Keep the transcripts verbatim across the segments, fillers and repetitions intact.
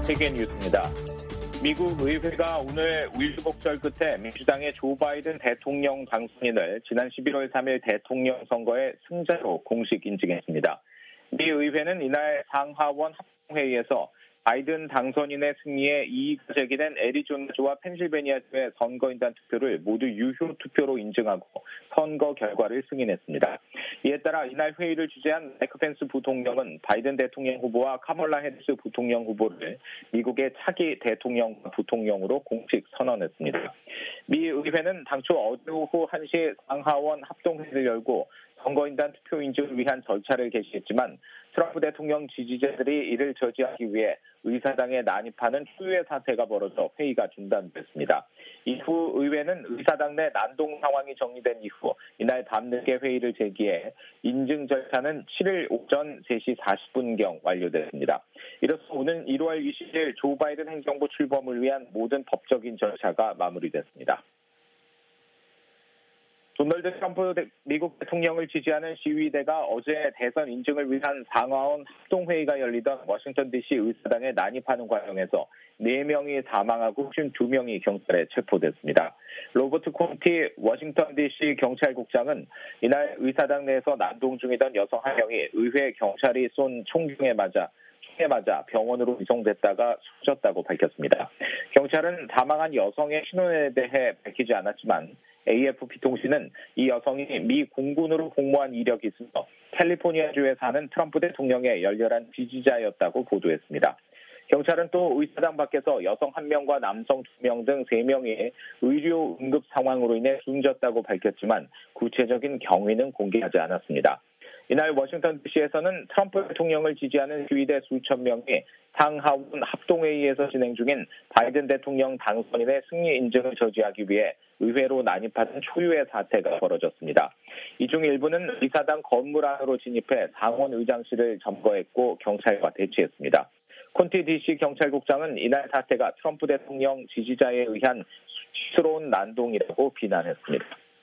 세계 뉴스입니다. 미국 의회가 오늘 우여곡절 끝에 민주당의 조 바이든 대통령 당선인을 지난 십일월 삼일 대통령 선거의 승자로 공식 인증했습니다. 미 의회는 이날 상하원 합동회의에서 바이든 당선인의 승리에 이의가 제기된 애리조나주와 펜실베니아주의 선거인단 투표를 모두 유효 투표로 인증하고 선거 결과를 승인했습니다. 이에 따라 이날 회의를 주재한 마이크 펜스 부통령은 바이든 대통령 후보와 카멀라 해리스 부통령 후보를 미국의 차기 대통령 부통령으로 공식 선언했습니다. 미 의회는 당초 어제 오후 한 시 상하원 합동회의를 열고 선거인단 투표 인증을 위한 절차를 개시했지만 트럼프 대통령 지지자들이 이를 저지하기 위해 의사당에 난입하는 초유의 사태가 벌어져 회의가 중단됐습니다. 이후 의회는 의사당 내 난동 상황이 정리된 이후 이날 밤늦게 회의를 재개해 인증 절차는 칠일 오전 세 시 사십 분경 완료됐습니다. 이로써 오는 일월 이십일 조 바이든 행정부 출범을 위한 모든 법적인 절차가 마무리됐습니다. 도널드 트럼프 미국 대통령을 지지하는 시위대가 어제 대선 인증을 위한 상하원 합동회의가 열리던 워싱턴 디씨 의사당에 난입하는 과정에서 네 명이 사망하고 오십이 명이 경찰에 체포됐습니다. 로버트 콘티 워싱턴 디씨 경찰국장은 이날 의사당 내에서 난동 중이던 여성 한 명이 의회 경찰이 쏜 총중에 맞아 총에 맞아 병원으로 이송됐다가 숨졌다고 밝혔습니다. 경찰은 사망한 여성의 신원에 대해 밝히지 않았지만 에이에프피 통신은 이 여성이 미 공군으로 복무한 이력이 있으며 캘리포니아주에 사는 트럼프 대통령의 열렬한 지지자였다고 보도했습니다. 경찰은 또 의사당 밖에서 여성 한 명과 남성 두 명 등 세 명이 의료 응급 상황으로 인해 숨졌다고 밝혔지만 구체적인 경위는 공개하지 않았습니다. 이날 워싱턴 디씨에서는 트럼프 대통령을 지지하는 시위대 수천 명이 상하원 합동회의에서 진행 중인 바이든 대통령 당선인의 승리 인증을 저지하기 위해 의회로 난입하는 초유의 사태가 벌어졌습니다. 이 중 일부는 의사당 건물 안으로 진입해 상원 의장실을 점거했고 경찰과 대치했습니다. 콘티 디씨 경찰국장은 이날 사태가 트럼프 대통령 지지자에 의한 수치스러운 난동이라고 비난했습니다.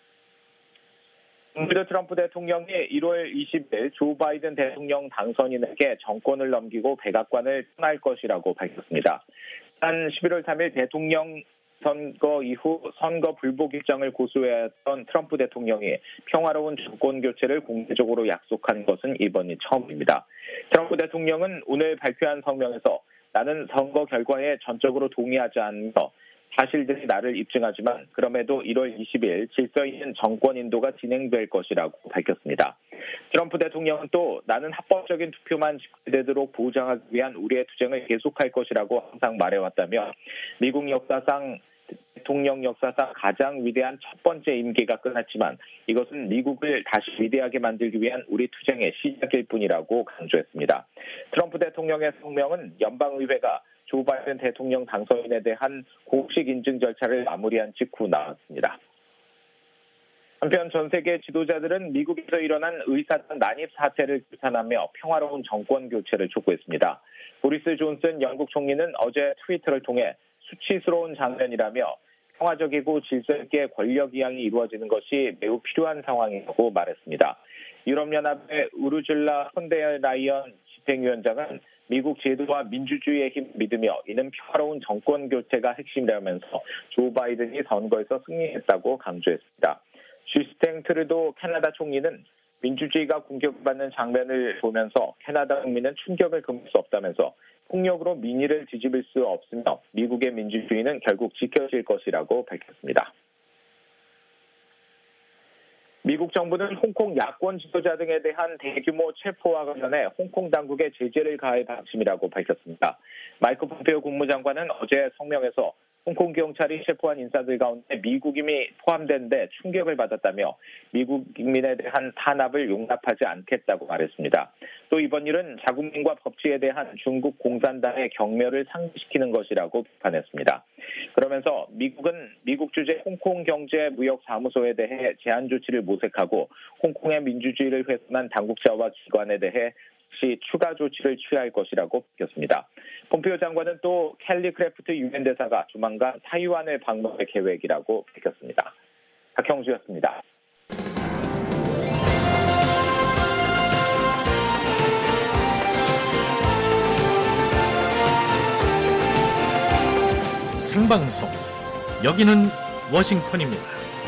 오늘도 트럼프 대통령이 일월 이십일 조 바이든 대통령 당선인에게 정권을 넘기고 백악관을 떠날 것이라고 밝혔습니다. 한 십일월 삼일 대통령 선거 이후 선거 불복 입장을 고수했던 트럼프 대통령이 평화로운 정권 교체를 공개적으로 약속한 것은 이번이 처음입니다. 트럼프 대통령은 오늘 발표한 성명에서 나는 선거 결과에 전적으로 동의하지 않으며 사실들이 나를 입증하지만 그럼에도 일월 이십일 질서 있는 정권 인도가 진행될 것이라고 밝혔습니다. 트럼프 대통령은 또 나는 합법적인 투표만 집계되도록 보장하기 위한 우리의 투쟁을 계속할 것이라고 항상 말해왔다며 미국 역사상 대통령 역사상 가장 위대한 첫 번째 임기가 끝났지만 이것은 미국을 다시 위대하게 만들기 위한 우리 투쟁의 시작일 뿐이라고 강조했습니다. 트럼프 대통령의 성명은 연방의회가 조 바이든 대통령 당선인에 대한 공식 인증 절차를 마무리한 직후 나왔습니다. 한편 전 세계 지도자들은 미국에서 일어난 의사당 난입 사태를 규탄하며 평화로운 정권 교체를 촉구했습니다. 보리스 존슨 영국 총리는 어제 트위터를 통해 수치스러운 장면이라며 평화적이고 질서 있게 권력 이양이 이루어지는 것이 매우 필요한 상황이라고 말했습니다. 유럽연합의 우르줄라 폰데라이언 집행위원장은 미국 제도와 민주주의의 힘을 믿으며 이는 평화로운 정권 교체가 핵심이라면서 조 바이든이 선거에서 승리했다고 강조했습니다. 슈스탱 트르도 캐나다 총리는 민주주의가 공격받는 장면을 보면서 캐나다 국민은 충격을 금할 수 없다면서 폭력으로 민의를 뒤집을 수 없으며 미국의 민주주의는 결국 지켜질 것이라고 밝혔습니다. 미국 정부는 홍콩 야권 지도자 등에 대한 대규모 체포와 관련해 홍콩 당국에 제재를 가할 방침이라고 밝혔습니다. 마이크 폼페오 국무장관은 어제 성명에서 홍콩 경찰이 체포한 인사들 가운데 미국인이 포함된 데 충격을 받았다며 미국인에 대한 탄압을 용납하지 않겠다고 말했습니다. 또 이번 일은 자국민과 법치에 대한 중국 공산당의 경멸을 상기시키는 것이라고 비판했습니다. 그러면서 미국은 미국 주재 홍콩 경제 무역 사무소에 대해 제한 조치를 모색하고 홍콩의 민주주의를 훼손한 당국자와 기관에 대해 시 추가 조치를 취할 것이라고 밝혔습니다. 폼페오 장관은 또 켈리 크래프트 유엔 대사가 조만간 타이완을 방문할 계획이라고 밝혔습니다. 박형주였습니다. 생방송. 여기는 워싱턴입니다.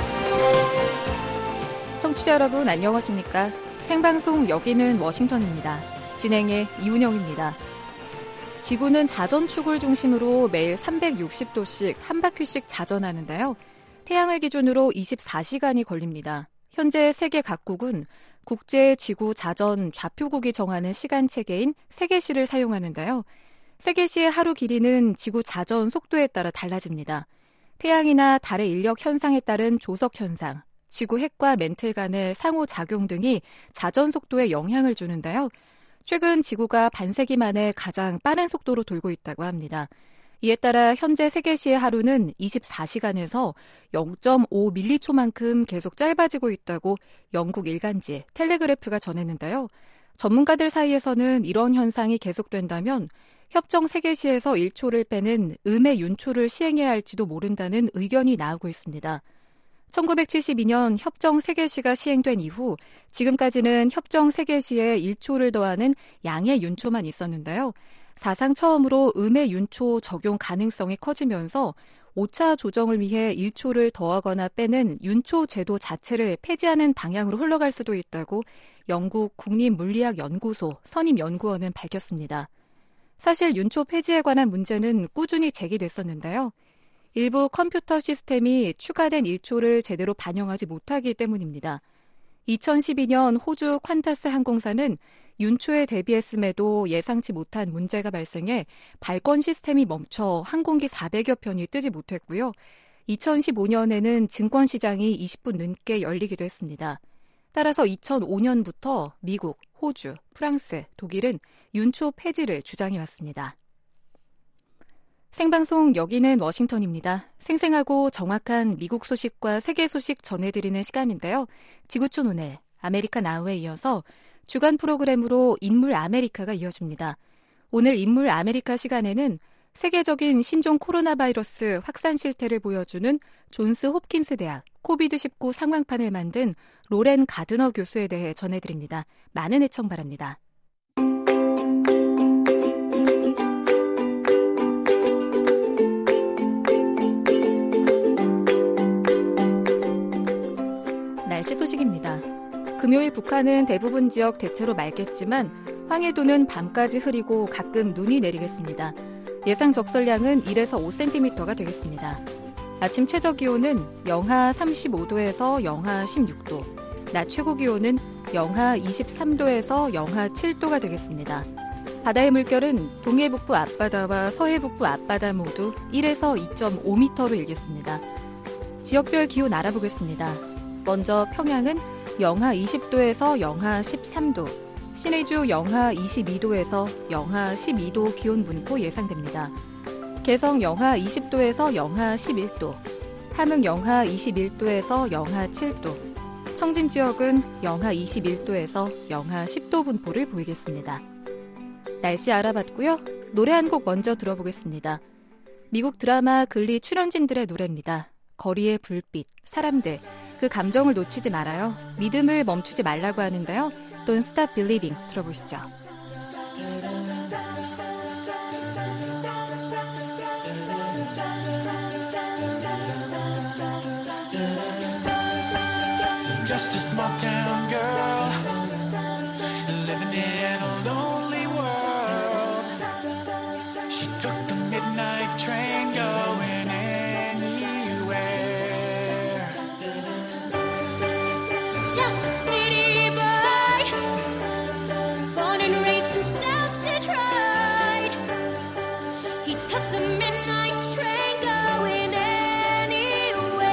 청취자 여러분 안녕하십니까? 생방송 여기는 워싱턴입니다. 진행의 이운영입니다. 지구는 자전축을 중심으로 매일 삼백육십 도씩 한 바퀴씩 자전하는데요. 태양을 기준으로 이십사 시간이 걸립니다. 현재 세계 각국은 국제지구 자전 좌표국이 정하는 시간 체계인 세계시를 사용하는데요. 세계시의 하루 길이는 지구 자전 속도에 따라 달라집니다. 태양이나 달의 인력 현상에 따른 조석 현상, 지구 핵과 멘틀 간의 상호작용 등이 자전 속도에 영향을 주는데요. 최근 지구가 반세기 만에 가장 빠른 속도로 돌고 있다고 합니다. 이에 따라 현재 세계시의 하루는 이십사 시간에서 영 점 오 밀리초만큼 계속 짧아지고 있다고 영국 일간지 텔레그래프가 전했는데요. 전문가들 사이에서는 이런 현상이 계속된다면 협정 세계시에서 일 초를 빼는 음의 윤초를 시행해야 할지도 모른다는 의견이 나오고 있습니다. 천구백칠십이 년 협정 세계시가 시행된 이후 지금까지는 협정 세계시에 일 초를 더하는 양의 윤초만 있었는데요. 사상 처음으로 음의 윤초 적용 가능성이 커지면서 오차 조정을 위해 일 초를 더하거나 빼는 윤초 제도 자체를 폐지하는 방향으로 흘러갈 수도 있다고 영국 국립물리학연구소 선임연구원은 밝혔습니다. 사실 윤초 폐지에 관한 문제는 꾸준히 제기됐었는데요. 일부 컴퓨터 시스템이 추가된 일 초를 제대로 반영하지 못하기 때문입니다. 이천십이 년 호주 퀀타스 항공사는 윤초에 대비했음에도 예상치 못한 문제가 발생해 발권 시스템이 멈춰 항공기 사백여 편이 뜨지 못했고요. 이천십오 년에는 증권시장이 이십 분 늦게 열리기도 했습니다. 따라서 이천오 년부터 미국, 호주, 프랑스, 독일은 윤초 폐지를 주장해왔습니다. 생방송 여기는 워싱턴입니다. 생생하고 정확한 미국 소식과 세계 소식 전해드리는 시간인데요. 지구촌 오늘, 아메리카 나우에 이어서 주간 프로그램으로 인물 아메리카가 이어집니다. 오늘 인물 아메리카 시간에는 세계적인 신종 코로나 바이러스 확산 실태를 보여주는 존스 홉킨스 대학 코비드 십구 상황판을 만든 로렌 가드너 교수에 대해 전해드립니다. 많은 애청 바랍니다. 날씨 소식입니다. 금요일 북한은 대부분 지역 대체로 맑겠지만 황해도는 밤까지 흐리고 가끔 눈이 내리겠습니다. 예상 적설량은 일에서 오 센티미터가 되겠습니다. 아침 최저 기온은 영하 삼십오 도에서 영하 십육 도, 낮 최고 기온은 영하 이십삼 도에서 영하 칠 도가 되겠습니다. 바다의 물결은 동해북부 앞바다와 서해북부 앞바다 모두 일에서 이 점 오 미터로 일겠습니다. 지역별 기온 알아보겠습니다. 먼저 평양은 영하 이십 도에서 영하 십삼 도, 신의주 영하 이십이 도에서 영하 십이 도 기온 분포 예상됩니다. 개성 영하 이십 도에서 영하 십일 도, 함흥 영하 이십일 도에서 영하 칠 도, 청진 지역은 영하 이십일 도에서 영하 십 도 분포를 보이겠습니다. 날씨 알아봤고요. 노래 한 곡 먼저 들어보겠습니다. 미국 드라마 글리 출연진들의 노래입니다. 거리의 불빛, 사람들, 그 감정을 놓치지 말아요. 믿음을 멈추지 말라고 하는데요. Don't Stop Believing 들어보시죠. Just a small town girl living in a lonely world. She took the midnight train going anywhere. Just a city boy, born and raised in South Detroit. He took the midnight train going anywhere.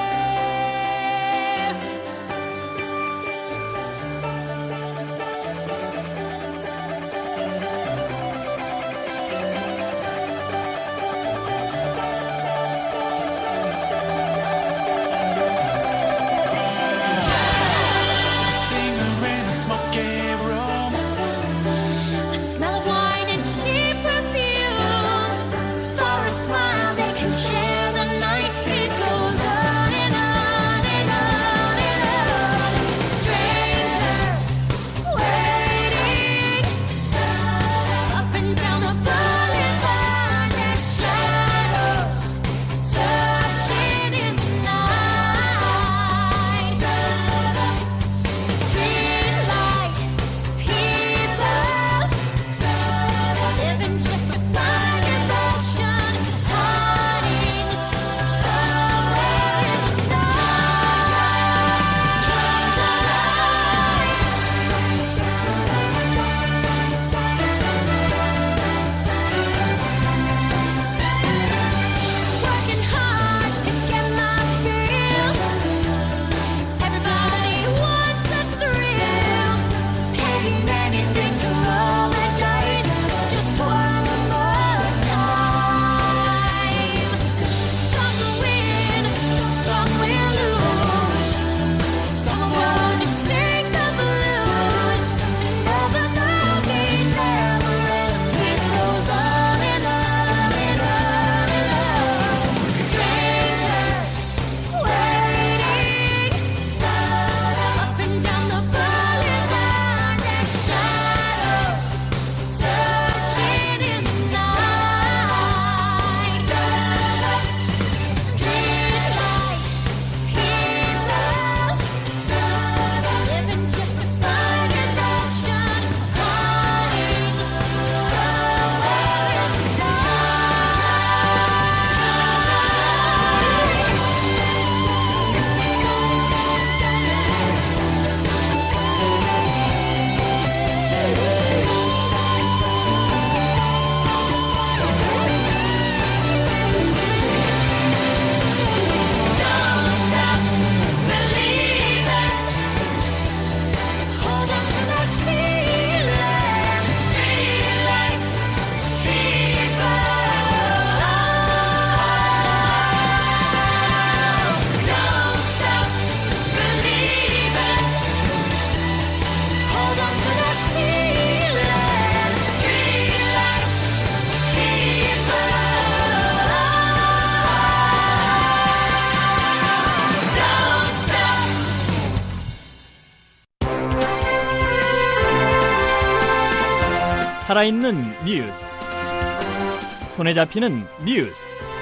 살아있는 뉴스, 손에 잡히는 뉴스,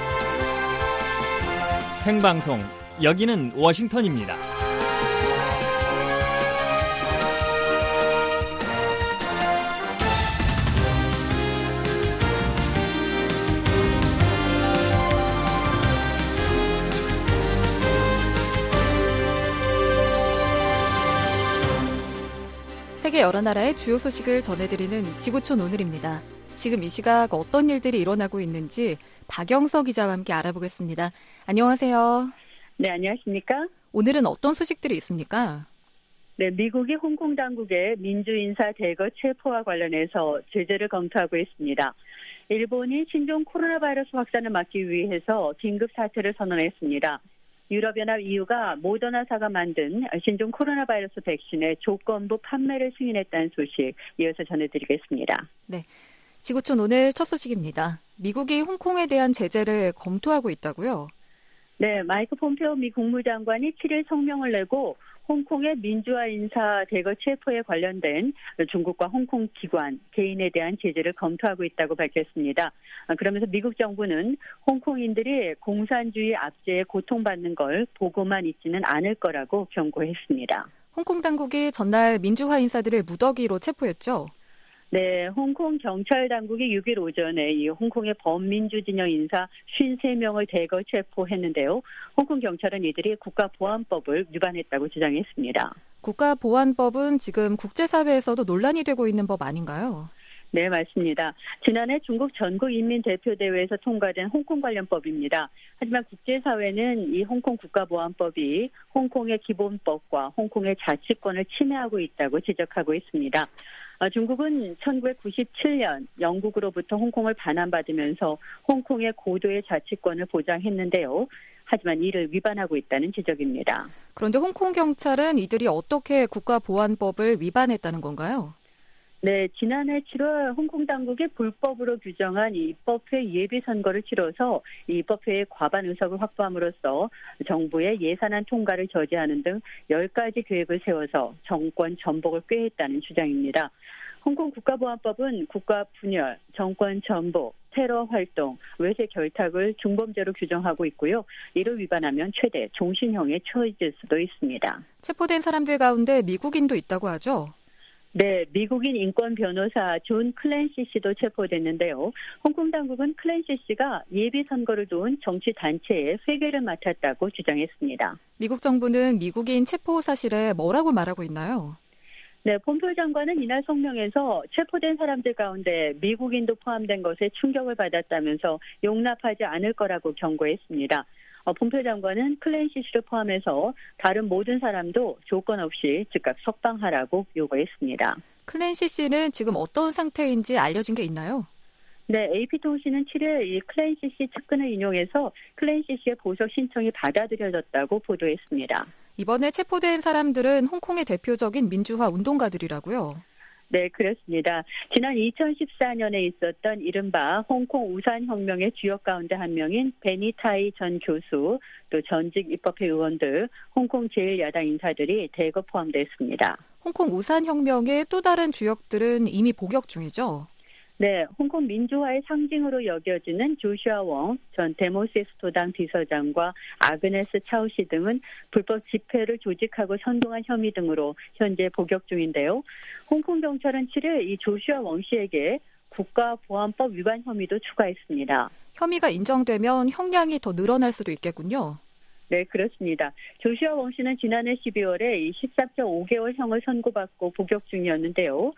생방송 여기는 워싱턴입니다. 세계 여러 나라의 주요 소식을 전해드리는 지구촌 오늘입니다. 지금 이 시각 어떤 일들이 일어나고 있는지 박영서 기자와 함께 알아보겠습니다. 안녕하세요. 네, 안녕하십니까? 오늘은 어떤 소식들이 있습니까? 네, 미국이 홍콩 당국의 민주인사 대거 체포와 관련해서 제재를 검토하고 있습니다. 일본이 신종 코로나 바이러스 확산을 막기 위해서 긴급 사태를 선언했습니다. 유럽연합 이유가 모더나사가 만든 신종 코로나 바이러스 백신의 조건부 판매를 승인했다는 소식 이어서 전해드리겠습니다. 네, 지구촌 오늘 첫 소식입니다. 미국이 홍콩에 대한 제재를 검토하고 있다고요? 네, 마이크 폼페오 미 국무장관이 칠일 성명을 내고 홍콩의 민주화 인사 대거 체포에 관련된 중국과 홍콩 기관, 개인에 대한 제재를 검토하고 있다고 밝혔습니다. 그러면서 미국 정부는 홍콩인들이 공산주의 압제에 고통받는 걸 보고만 있지는 않을 거라고 경고했습니다. 홍콩 당국이 전날 민주화 인사들을 무더기로 체포했죠? 네, 홍콩 경찰 당국이 육일 오전에 이 홍콩의 범민주 진영 인사 오십삼 명을 대거 체포했는데요. 홍콩 경찰은 이들이 국가보안법을 위반했다고 주장했습니다. 국가보안법은 지금 국제사회에서도 논란이 되고 있는 법 아닌가요? 네, 맞습니다. 지난해 중국 전국인민대표대회에서 통과된 홍콩 관련법입니다. 하지만 국제사회는 이 홍콩 국가보안법이 홍콩의 기본법과 홍콩의 자치권을 침해하고 있다고 지적하고 있습니다. 중국은 천구백구십칠년 영국으로부터 홍콩을 반환받으면서 홍콩의 고도의 자치권을 보장했는데요. 하지만 이를 위반하고 있다는 지적입니다. 그런데 홍콩 경찰은 이들이 어떻게 국가보안법을 위반했다는 건가요? 네, 지난해 칠월 홍콩 당국이 불법으로 규정한 입법회 예비선거를 치러서 입법회의 과반 의석을 확보함으로써 정부의 예산안 통과를 저지하는 등 열 가지 계획을 세워서 정권 전복을 꾀했다는 주장입니다. 홍콩 국가보안법은 국가 분열, 정권 전복, 테러 활동, 외세 결탁을 중범죄로 규정하고 있고요. 이를 위반하면 최대 종신형에 처해질 수도 있습니다. 체포된 사람들 가운데 미국인도 있다고 하죠? 네, 미국인 인권 변호사 존 클랜시 씨도 체포됐는데요. 홍콩 당국은 클랜시 씨가 예비 선거를 도운 정치 단체의 회계를 맡았다고 주장했습니다. 미국 정부는 미국인 체포 사실에 뭐라고 말하고 있나요? 네, 폼페오 장관은 이날 성명에서 체포된 사람들 가운데 미국인도 포함된 것에 충격을 받았다면서 용납하지 않을 거라고 경고했습니다. 어, 폼페오 장관은 클랜시 씨를 포함해서 다른 모든 사람도 조건 없이 즉각 석방하라고 요구했습니다. 클랜시 씨는 지금 어떤 상태인지 알려진 게 있나요? 네, 에이피통신은 칠일 이 클랜시 씨 측근을 인용해서 클랜시 씨의 보석 신청이 받아들여졌다고 보도했습니다. 이번에 체포된 사람들은 홍콩의 대표적인 민주화 운동가들이라고요? 네, 그렇습니다. 지난 이천십사년에 있었던 이른바 홍콩 우산혁명의 주역 가운데 한 명인 베니타이 전 교수, 또 전직 입법회 의원들, 홍콩 제일 야당 인사들이 대거 포함됐습니다. 홍콩 우산혁명의 또 다른 주역들은 이미 복역 중이죠? 네, 홍콩 민주화의 상징으로 여겨지는 조슈아 웡 전 데모시스토당 비서장과 아그네스 차오씨 등은 불법 집회를 조직하고 선동한 혐의 등으로 현재 복역 중인데요. 홍콩 경찰은 칠일 이 조슈아 웡 씨에게 국가보안법 위반 혐의도 추가했습니다. 혐의가 인정되면 형량이 더 늘어날 수도 있겠군요. 네, 그렇습니다. 조슈아 웡 씨는 지난해 십이월에 이 십삼 점 오 개월 형을 선고받고 복역 중이었는데요.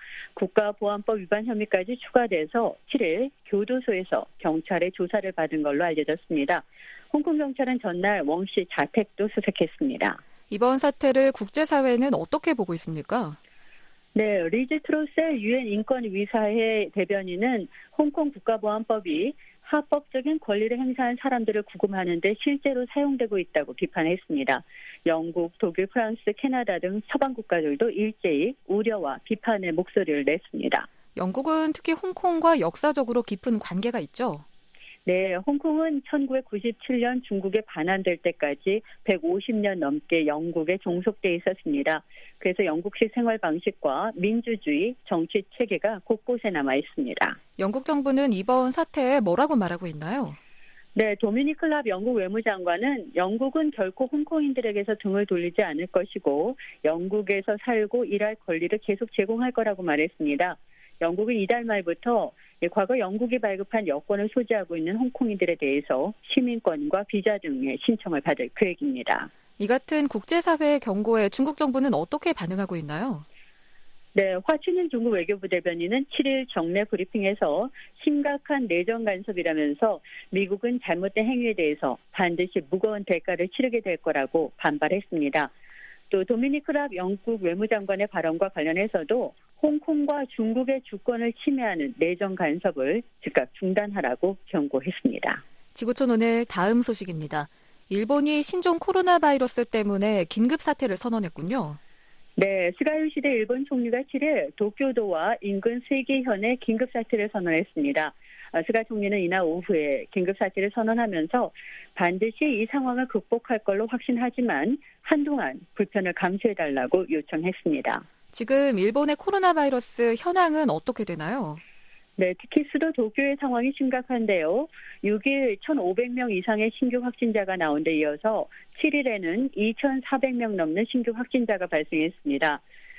국가보안법 위반 혐의까지 추가돼서 칠일 교도소에서 경찰의 조사를 받은 걸로 알려졌습니다. 홍콩 경찰은 전날 웡 씨 자택도 수색했습니다. 이번 사태를 국제사회는 어떻게 보고 있습니까? 네, 리즈 트로셀 유엔 인권위사회 대변인은 홍콩 국가보안법이 합법적인 권리를 행사한 사람들을 구금하는 데 실제로 사용되고 있다고 비판했습니다. 영국, 독일, 프랑스, 캐나다 등 서방 국가들도 일제히 우려와 비판의 목소리를 냈습니다. 영국은 특히 홍콩과 역사적으로 깊은 관계가 있죠? 네, 홍콩은 천구백구십칠 년 중국에 반환될 때까지 백오십 년 넘게 영국에 종속돼 있었습니다. 그래서 영국식 생활 방식과 민주주의, 정치 체계가 곳곳에 남아 있습니다. 영국 정부는 이번 사태에 뭐라고 말하고 있나요? 네, 도미닉 클럽 영국 외무장관은 영국은 결코 홍콩인들에게서 등을 돌리지 않을 것이고 영국에서 살고 일할 권리를 계속 제공할 거라고 말했습니다. 영국은 이달 말부터 과거 영국이 발급한 여권을 소지하고 있는 홍콩인들에 대해서 시민권과 비자 등의 신청을 받을 계획입니다. 이 같은 국제사회의 경고에 중국 정부는 어떻게 반응하고 있나요? 네, 화춘인 중국 외교부 대변인은 칠 일 정례 브리핑에서 심각한 내정 간섭이라면서 미국은 잘못된 행위에 대해서 반드시 무거운 대가를 치르게 될 거라고 반발했습니다. 또 도미닉 크랍 영국 외무장관의 발언과 관련해서도 홍콩과 중국의 주권을 침해하는 내정 간섭을 즉각 중단하라고 경고했습니다. 지구촌 오늘 다음 소식입니다. 일본이 신종 코로나 바이러스 때문에 긴급 사태를 선언했군요. 네, 스가 요시대 일본 총리가 칠 일 도쿄도와 인근 세계현에 긴급 사태를 선언했습니다. 스가 총리는 이날 오후에 긴급 사태를 선언하면서 반드시 이 상황을 극복할 걸로 확신하지만 한동안 불편을 감수해달라고 요청했습니다. 지금 일본의 코로나 바이러스 현황은 어떻게 되나요? 네, 특히 수도 도쿄의 상황이 심각한데요. 육 일 천오백 명 이상의 신규 확진자가 나온 데 이어서 칠 일에는 이천사백 명 넘는 신규 확진자가 발생했습니다.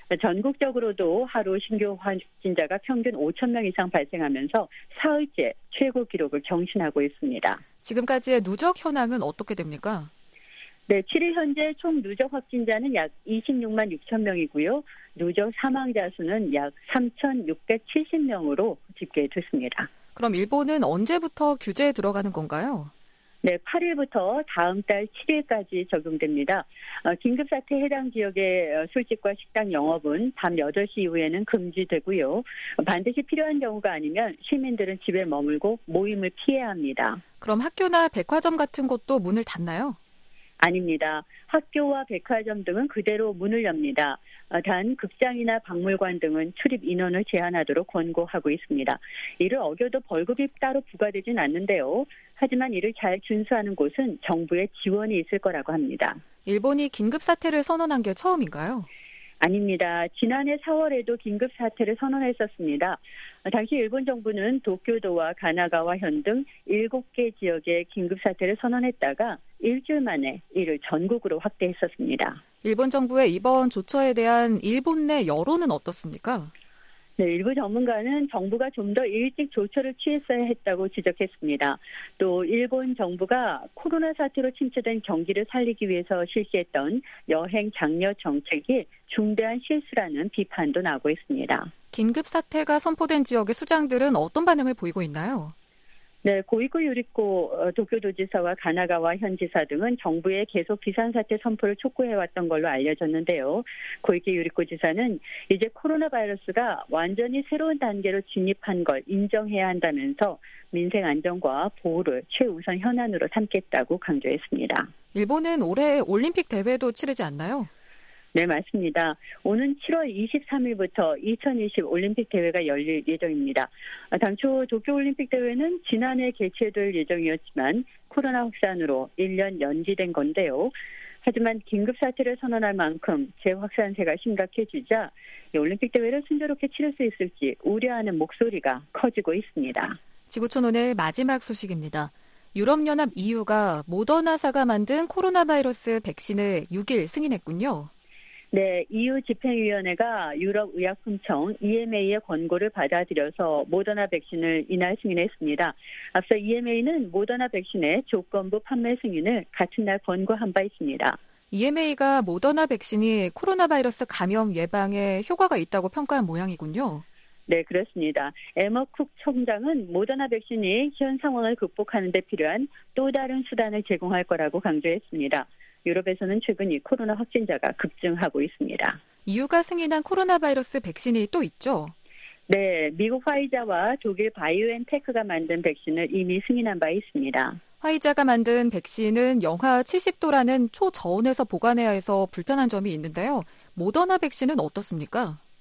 전국적으로도 하루 신규 확진자가 평균 오천 명 이상 발생하면서 사흘째 최고 기록을 경신하고 있습니다. 지금까지의 누적 현황은 어떻게 됩니까? 네, 칠 일 현재 총 누적 확진자는 약 이십육만 육천 명이고요. 누적 사망자 수는 약 삼천육백칠십 명으로 집계됐습니다. 그럼 일본은 언제부터 규제에 들어가는 건가요? 네, 팔 일부터 다음 달 칠 일까지 적용됩니다. 어, 긴급사태 해당 지역의 술집과 식당 영업은 밤 여덟 시 이후에는 금지되고요. 반드시 필요한 경우가 아니면 시민들은 집에 머물고 모임을 피해야 합니다. 그럼 학교나 백화점 같은 곳도 문을 닫나요? 아닙니다. 학교와 백화점 등은 그대로 문을 엽니다. 단 극장이나 박물관 등은 출입 인원을 제한하도록 권고하고 있습니다. 이를 어겨도 벌금이 따로 부과되진 않는데요. 하지만 이를 잘 준수하는 곳은 정부의 지원이 있을 거라고 합니다. 일본이 긴급사태를 선언한 게 처음인가요? 아닙니다. 지난해 사월에도 긴급사태를 선언했었습니다. 당시 일본 정부는 도쿄도와 가나가와현 등 일곱 개 지역에 긴급사태를 선언했다가 일주일 만에 이를 전국으로 확대했었습니다. 일본 정부의 이번 조처에 대한 일본 내 여론은 어떻습니까? 네, 일부 전문가는 정부가 좀 더 일찍 조처를 취했어야 했다고 지적했습니다. 또 일본 정부가 코로나 사태로 침체된 경기를 살리기 위해서 실시했던 여행 장려 정책이 중대한 실수라는 비판도 나오고 있습니다. 긴급 사태가 선포된 지역의 수장들은 어떤 반응을 보이고 있나요? 네, 고이코 유리코 도쿄도지사와 가나가와 현지사 등은 정부의 계속 비상사태 선포를 촉구해왔던 걸로 알려졌는데요. 고이코 유리코 지사는 이제 코로나 바이러스가 완전히 새로운 단계로 진입한 걸 인정해야 한다면서 민생 안정과 보호를 최우선 현안으로 삼겠다고 강조했습니다. 일본은 올해 올림픽 대회도 치르지 않나요? 네, 맞습니다. 오는 칠월 이십삼일부터 이천이십 올림픽 대회가 열릴 예정입니다. 당초 도쿄올림픽 대회는 지난해 개최될 예정이었지만 코로나 확산으로 일 년 연기된 건데요. 하지만 긴급사태를 선언할 만큼 재확산세가 심각해지자 올림픽 대회를 순조롭게 치를 수 있을지 우려하는 목소리가 커지고 있습니다. 지구촌 오늘 마지막 소식입니다. 유럽연합 이유가 모더나사가 만든 코로나 바이러스 백신을 육 일 승인했군요. 네, 이유 집행위원회가 유럽의약품청 이엠에이의 권고를 받아들여서 모더나 백신을 이날 승인했습니다. 앞서 이엠에이는 모더나 백신의 조건부 판매 승인을 같은 날 권고한 바 있습니다. 이엠에이가 모더나 백신이 코로나 바이러스 감염 예방에 효과가 있다고 평가한 모양이군요. 네, 그렇습니다. 에머 쿡 총장은 모더나 백신이 현 상황을 극복하는 데 필요한 또 다른 수단을 제공할 거라고 강조했습니다. 유럽에서는 최근 이 코로나 확진자가 급증하고 있습니다. 이유가 승인한 코로나 바이러스 백신이 또 있죠? 네, 미국 화이자와 독일 바이오엔테크가 만든 백신을 이미 승인한 바 있습니다. 화이자가 만든 백신은 영하 칠십 도라는 초저온에서 보관해야 해서 불편한 점이 있는데요. 모더나 백신은 어떻습니까?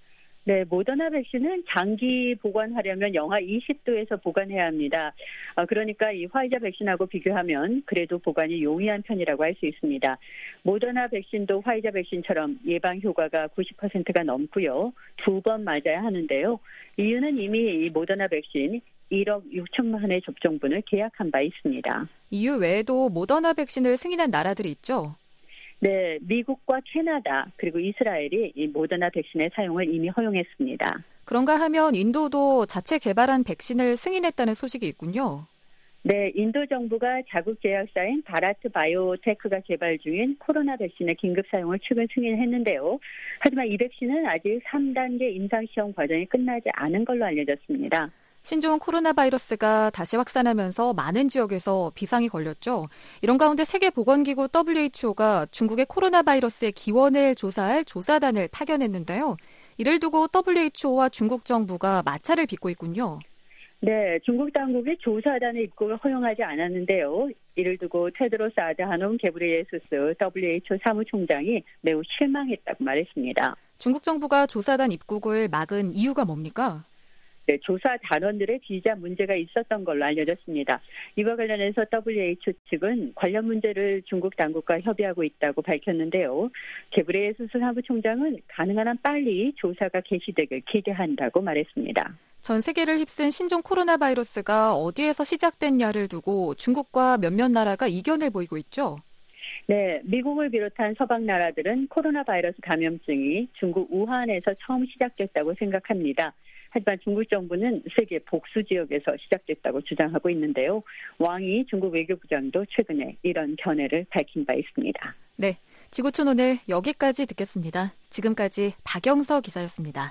네, 모더나 백신은 장기 보관하려면 영하 이십 도에서 보관해야 합니다. 어, 그러니까 이 화이자 백신하고 비교하면 그래도 보관이 용이한 편이라고 할 수 있습니다. 모더나 백신도 화이자 백신처럼 예방 효과가 구십 퍼센트가 넘고요. 두 번 맞아야 하는데요. 이유는 이미 이 모더나 백신 일억 육천만 회 접종분을 계약한 바 있습니다. 이유 외에도 모더나 백신을 승인한 나라들이 있죠? 네, 미국과 캐나다 그리고 이스라엘이 이 모더나 백신의 사용을 이미 허용했습니다. 그런가 하면 인도도 자체 개발한 백신을 승인했다는 소식이 있군요. 네, 인도 정부가 자국 제약사인 바라트 바이오테크가 개발 중인 코로나 백신의 긴급 사용을 최근 승인했는데요. 하지만 이 백신은 아직 삼 단계 임상시험 과정이 끝나지 않은 걸로 알려졌습니다. 신종 코로나 바이러스가 다시 확산하면서 많은 지역에서 비상이 걸렸죠. 이런 가운데 세계보건기구 더블유에이치오가 중국의 코로나 바이러스의 기원을 조사할 조사단을 파견했는데요. 이를 두고 더블유에이치오와 중국 정부가 마찰을 빚고 있군요. 네, 중국 당국이 조사단의 입국을 허용하지 않았는데요. 이를 두고 테드로스 아드하놈 게브리예수스 더블유에이치오 사무총장이 매우 실망했다고 말했습니다. 중국 정부가 조사단 입국을 막은 이유가 뭡니까? 네, 조사 단원들의 비자 문제가 있었던 걸로 알려졌습니다. 이와 관련해서 더블유에이치오 측은 관련 문제를 중국 당국과 협의하고 있다고 밝혔는데요. 게브리예수스 사무총장은 가능한 한 빨리 조사가 개시되길 기대한다고 말했습니다. 전 세계를 휩쓴 신종 코로나 바이러스가 어디에서 시작됐냐를 두고 중국과 몇몇 나라가 이견을 보이고 있죠. 네, 미국을 비롯한 서방 나라들은 코로나 바이러스 감염증이 중국 우한에서 처음 시작됐다고 생각합니다. 하지만 중국 정부는 세계 복수 지역에서 시작됐다고 주장하고 있는데요. 왕이 중국 외교부장도 최근에 이런 견해를 밝힌 바 있습니다. 네, 지구촌 오늘 여기까지 듣겠습니다. 지금까지 박영서 기자였습니다.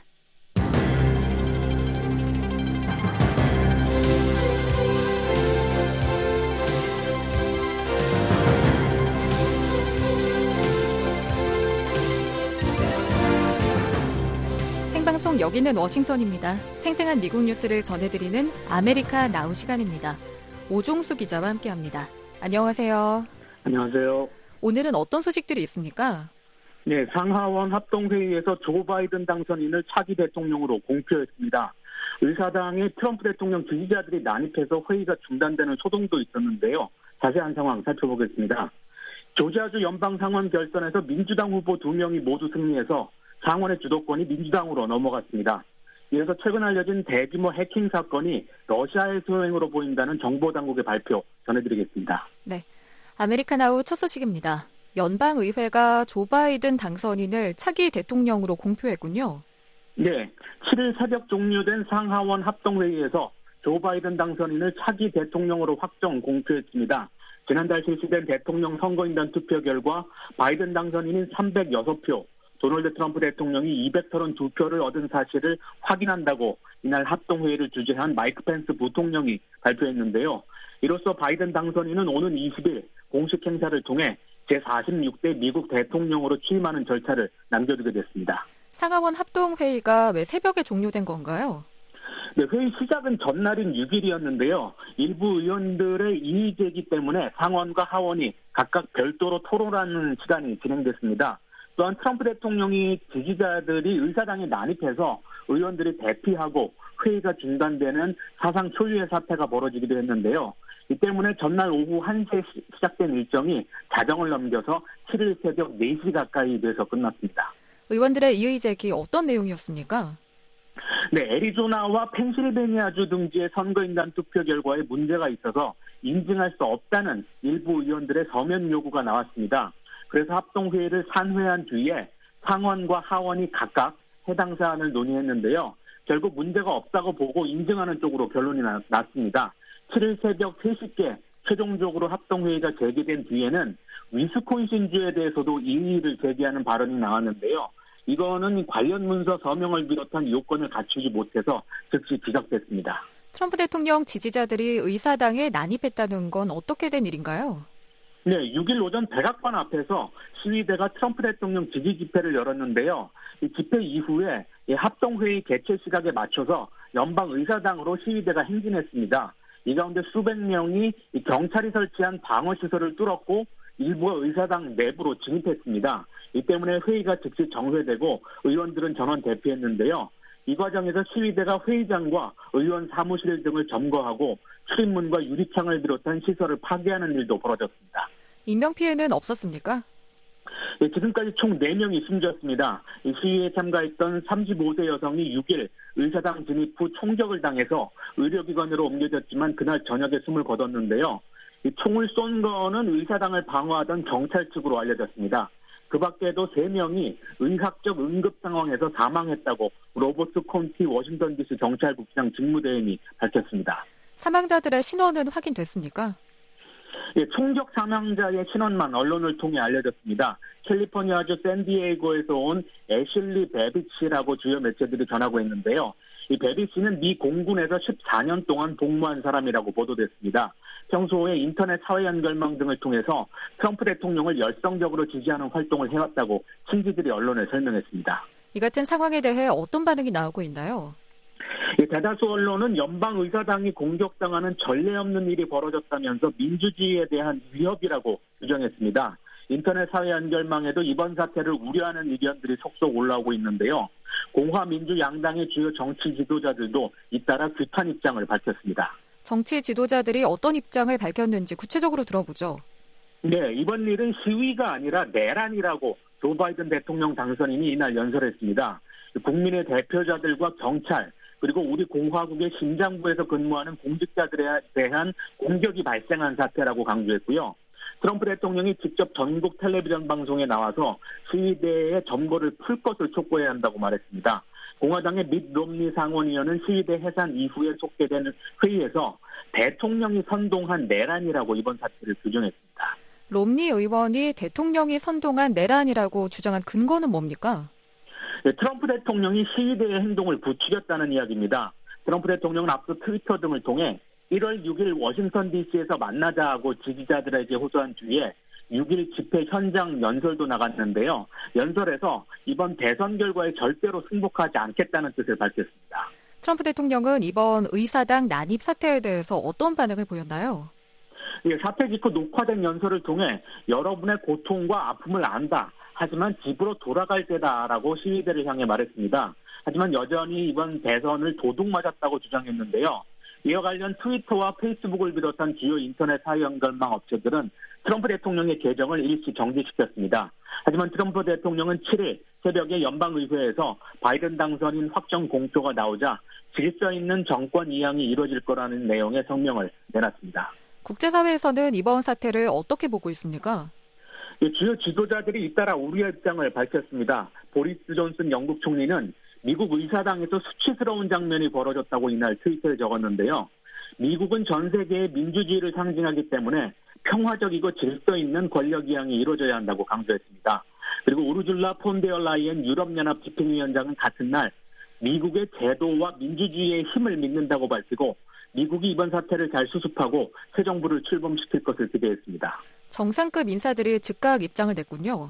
생방송 여기는 워싱턴입니다. 생생한 미국 뉴스를 전해드리는 아메리카 나우 시간입니다. 오종수 기자와 함께합니다. 안녕하세요. 안녕하세요. 오늘은 어떤 소식들이 있습니까? 네, 상하원 합동회의에서 조 바이든 당선인을 차기 대통령으로 공표했습니다. 의사당의 트럼프 대통령 지지자들이 난입해서 회의가 중단되는 소동도 있었는데요. 자세한 상황 살펴보겠습니다. 조지아주 연방상원 결선에서 민주당 후보 두 명이 모두 승리해서 상원의 주도권이 민주당으로 넘어갔습니다. 이어서 최근 알려진 대규모 해킹 사건이 러시아의 소행으로 보인다는 정보당국의 발표 전해드리겠습니다. 네, 아메리카나우 첫 소식입니다. 연방의회가 조 바이든 당선인을 차기 대통령으로 공표했군요. 네, 칠 일 새벽 종료된 상하원 합동회의에서 조 바이든 당선인을 차기 대통령으로 확정 공표했습니다. 지난달 실시된 대통령 선거인단 투표 결과 바이든 당선인인 삼백육 표, 도널드 트럼프 대통령이 이백삼십이 표를 얻은 사실을 확인한다고 이날 합동회의를 주재한 마이크 펜스 부통령이 발표했는데요. 이로써 바이든 당선인은 오는 이십 일 공식 행사를 통해 제사십육 대 미국 대통령으로 취임하는 절차를 남겨두게 됐습니다. 상하원 합동회의가 왜 새벽에 종료된 건가요? 네, 회의 시작은 전날인 육 일이었는데요. 일부 의원들의 이의 제기 때문에 상원과 하원이 각각 별도로 토론하는 시간이 진행됐습니다. 또한 트럼프 대통령이 지지자들이 의사당에 난입해서 의원들이 대피하고 회의가 중단되는 사상 초유의 사태가 벌어지기도 했는데요. 이 때문에 전날 오후 한 시에 시작된 일정이 자정을 넘겨서 칠 일 새벽 네 시 가까이 돼서 끝났습니다. 의원들의 이의 제기 어떤 내용이었습니까? 네, 애리조나와 펜실베니아주 등지의 선거인단 투표 결과에 문제가 있어서 인증할 수 없다는 일부 의원들의 서면 요구가 나왔습니다. 그래서 합동회의를 산회한 뒤에 상원과 하원이 각각 해당 사안을 논의했는데요. 결국 문제가 없다고 보고 인증하는 쪽으로 결론이 나, 났습니다. 칠 일 새벽 세 시께 최종적으로 합동회의가 재개된 뒤에는 위스콘신주에 대해서도 이의를 제기하는 발언이 나왔는데요. 이거는 관련 문서 서명을 비롯한 요건을 갖추지 못해서 즉시 기각됐습니다. 트럼프 대통령 지지자들이 의사당에 난입했다는 건 어떻게 된 일인가요? 네, 육 일 오전 백악관 앞에서 시위대가 트럼프 대통령 지지 집회를 열었는데요. 이 집회 이후에 이 합동회의 개최 시각에 맞춰서 연방의사당으로 시위대가 행진했습니다. 이 가운데 수백 명이 이 경찰이 설치한 방어시설을 뚫었고 일부가 의사당 내부로 진입했습니다. 이 때문에 회의가 즉시 정회되고 의원들은 전원 대피했는데요. 이 과정에서 시위대가 회의장과 의원 사무실 등을 점거하고 출입문과 유리창을 비롯한 시설을 파괴하는 일도 벌어졌습니다. 인명피해는 없었습니까? 예, 지금까지 총 네 명이 숨졌습니다. 이 시위에 참가했던 삼십오 세 여성이 육 일 의사당 진입 후 총격을 당해서 의료기관으로 옮겨졌지만 그날 저녁에 숨을 거뒀는데요. 이 총을 쏜 거는 의사당을 방어하던 경찰 측으로 알려졌습니다. 그 밖에도 세 명이 의학적 응급 상황에서 사망했다고 로버트 콘티 워싱턴 디씨 경찰국장 직무대행이 밝혔습니다. 사망자들의 신원은 확인됐습니까? 예, 총격 사망자의 신원만 언론을 통해 알려졌습니다. 캘리포니아주 샌디에이고에서 온 애슐리 베비치라고 주요 매체들이 전하고 있는데요. 이 베비치는 미 공군에서 십사 년 동안 복무한 사람이라고 보도됐습니다. 평소에 인터넷 사회 연결망 등을 통해서 트럼프 대통령을 열성적으로 지지하는 활동을 해왔다고 친지들이 언론에 설명했습니다. 이 같은 상황에 대해 어떤 반응이 나오고 있나요? 예, 대다수 언론은 연방의사당이 공격당하는 전례 없는 일이 벌어졌다면서 민주주의에 대한 위협이라고 규정했습니다. 인터넷 사회 연결망에도 이번 사태를 우려하는 의견들이 속속 올라오고 있는데요. 공화민주 양당의 주요 정치 지도자들도 잇따라 규탄 입장을 밝혔습니다. 정치 지도자들이 어떤 입장을 밝혔는지 구체적으로 들어보죠. 네, 이번 일은 시위가 아니라 내란이라고 조 바이든 대통령 당선인이 이날 연설했습니다. 국민의 대표자들과 경찰, 그리고 우리 공화국의 심장부에서 근무하는 공직자들에 대한 공격이 발생한 사태라고 강조했고요. 트럼프 대통령이 직접 전국 텔레비전 방송에 나와서 시위대의 점거를 풀 것을 촉구해야 한다고 말했습니다. 공화당의 밋 롬니 상원의원은 시위대 해산 이후에 속개된 회의에서 대통령이 선동한 내란이라고 이번 사태를 규정했습니다. 롬니 의원이 대통령이 선동한 내란이라고 주장한 근거는 뭡니까? 네, 트럼프 대통령이 시위대의 행동을 부추겼다는 이야기입니다. 트럼프 대통령은 앞서 트위터 등을 통해 일월 육일 워싱턴 디씨에서 만나자고 지지자들에게 호소한 뒤에 육 일 집회 현장 연설도 나갔는데요. 연설에서 이번 대선 결과에 절대로 승복하지 않겠다는 뜻을 밝혔습니다. 트럼프 대통령은 이번 의사당 난입 사태에 대해서 어떤 반응을 보였나요? 예, 사태 직후 녹화된 연설을 통해 여러분의 고통과 아픔을 안다. 하지만 집으로 돌아갈 때다라고 시위대를 향해 말했습니다. 하지만 여전히 이번 대선을 도둑 맞았다고 주장했는데요. 이와 관련 트위터와 페이스북을 비롯한 주요 인터넷 사회 연결망 업체들은 트럼프 대통령의 계정을 일시 정지시켰습니다. 하지만 트럼프 대통령은 칠 일 새벽에 연방의회에서 바이든 당선인 확정 공표가 나오자 질서 있는 정권 이양이 이루어질 거라는 내용의 성명을 내놨습니다. 국제사회에서는 이번 사태를 어떻게 보고 있습니까? 주요 지도자들이 잇따라 우려의 입장을 밝혔습니다. 보리스 존슨 영국 총리는 미국 의사당에서 수치스러운 장면이 벌어졌다고 이날 트위터에 적었는데요. 미국은 전 세계의 민주주의를 상징하기 때문에 평화적이고 질서 있는 권력 이양이 이루어져야 한다고 강조했습니다. 그리고 우르줄라 폰데어 라이엔 유럽연합 집행위원장은 같은 날 미국의 제도와 민주주의의 힘을 믿는다고 밝히고 미국이 이번 사태를 잘 수습하고 새 정부를 출범시킬 것을 기대했습니다. 정상급 인사들이 즉각 입장을 냈군요.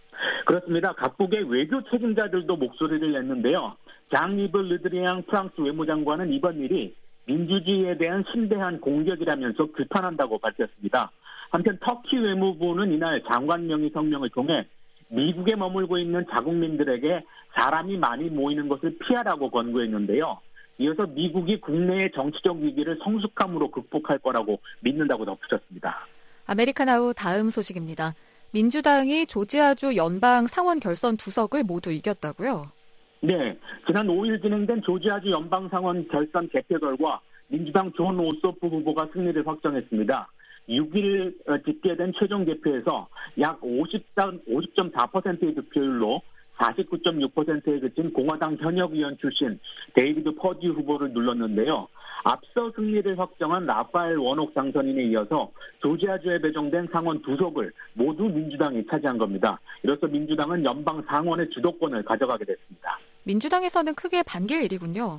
그렇습니다. 각국의 외교 책임자들도 목소리를 냈는데요. 장-이브 르드리앙 프랑스 외무장관은 이번 일이 민주주의에 대한 심대한 공격이라면서 규탄한다고 밝혔습니다. 한편 터키 외무부는 이날 장관명의 성명을 통해 미국에 머물고 있는 자국민들에게 사람이 많이 모이는 것을 피하라고 권고했는데요. 이어서 미국이 국내의 정치적 위기를 성숙함으로 극복할 거라고 믿는다고 덧붙였습니다. 아메리카나우 다음 소식입니다. 민주당이 조지아주 연방 상원 결선 두 석을 모두 이겼다고요? 네, 지난 오 일 진행된 조지아주 연방 상원 결선 개표 결과 민주당 존 오소프 후보가 승리를 확정했습니다. 육 일 집계된 최종 개표에서 약 오십 점 사 퍼센트의 득표율로 사십구 점 육 퍼센트에 그친 공화당 현역 의원 출신 데이비드 퍼듀 후보를 눌렀는데요. 앞서 승리를 확정한 라파엘 워녹 당선인에 이어서 조지아주에 배정된 상원 두 석을 모두 민주당이 차지한 겁니다. 이로써 민주당은 연방 상원의 주도권을 가져가게 됐습니다. 민주당에서는 크게 반길 일이군요.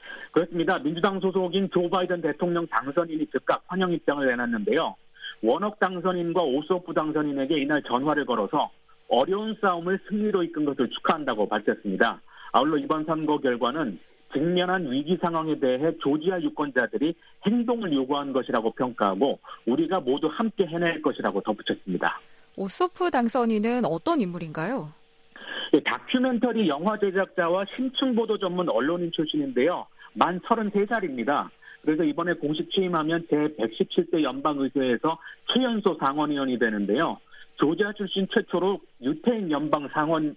그렇습니다. 민주당 소속인 조 바이든 대통령 당선인이 즉각 환영 입장을 내놨는데요. 워녹 당선인과 오소프 당선인에게 이날 전화를 걸어서 어려운 싸움을 승리로 이끈 것을 축하한다고 밝혔습니다. 아울러 이번 선거 결과는 직면한 위기 상황에 대해 조지아 유권자들이 행동을 요구한 것이라고 평가하고 우리가 모두 함께 해낼 것이라고 덧붙였습니다. 오소프 당선인은 어떤 인물인가요? 다큐멘터리 영화 제작자와 심층보도 전문 언론인 출신인데요. 만 서른세 살입니다. 그래서 이번에 공식 취임하면 제백십칠 대 연방의회에서 최연소 상원의원이 되는데요. 조지아 출신 최초로 유태인 연방 상원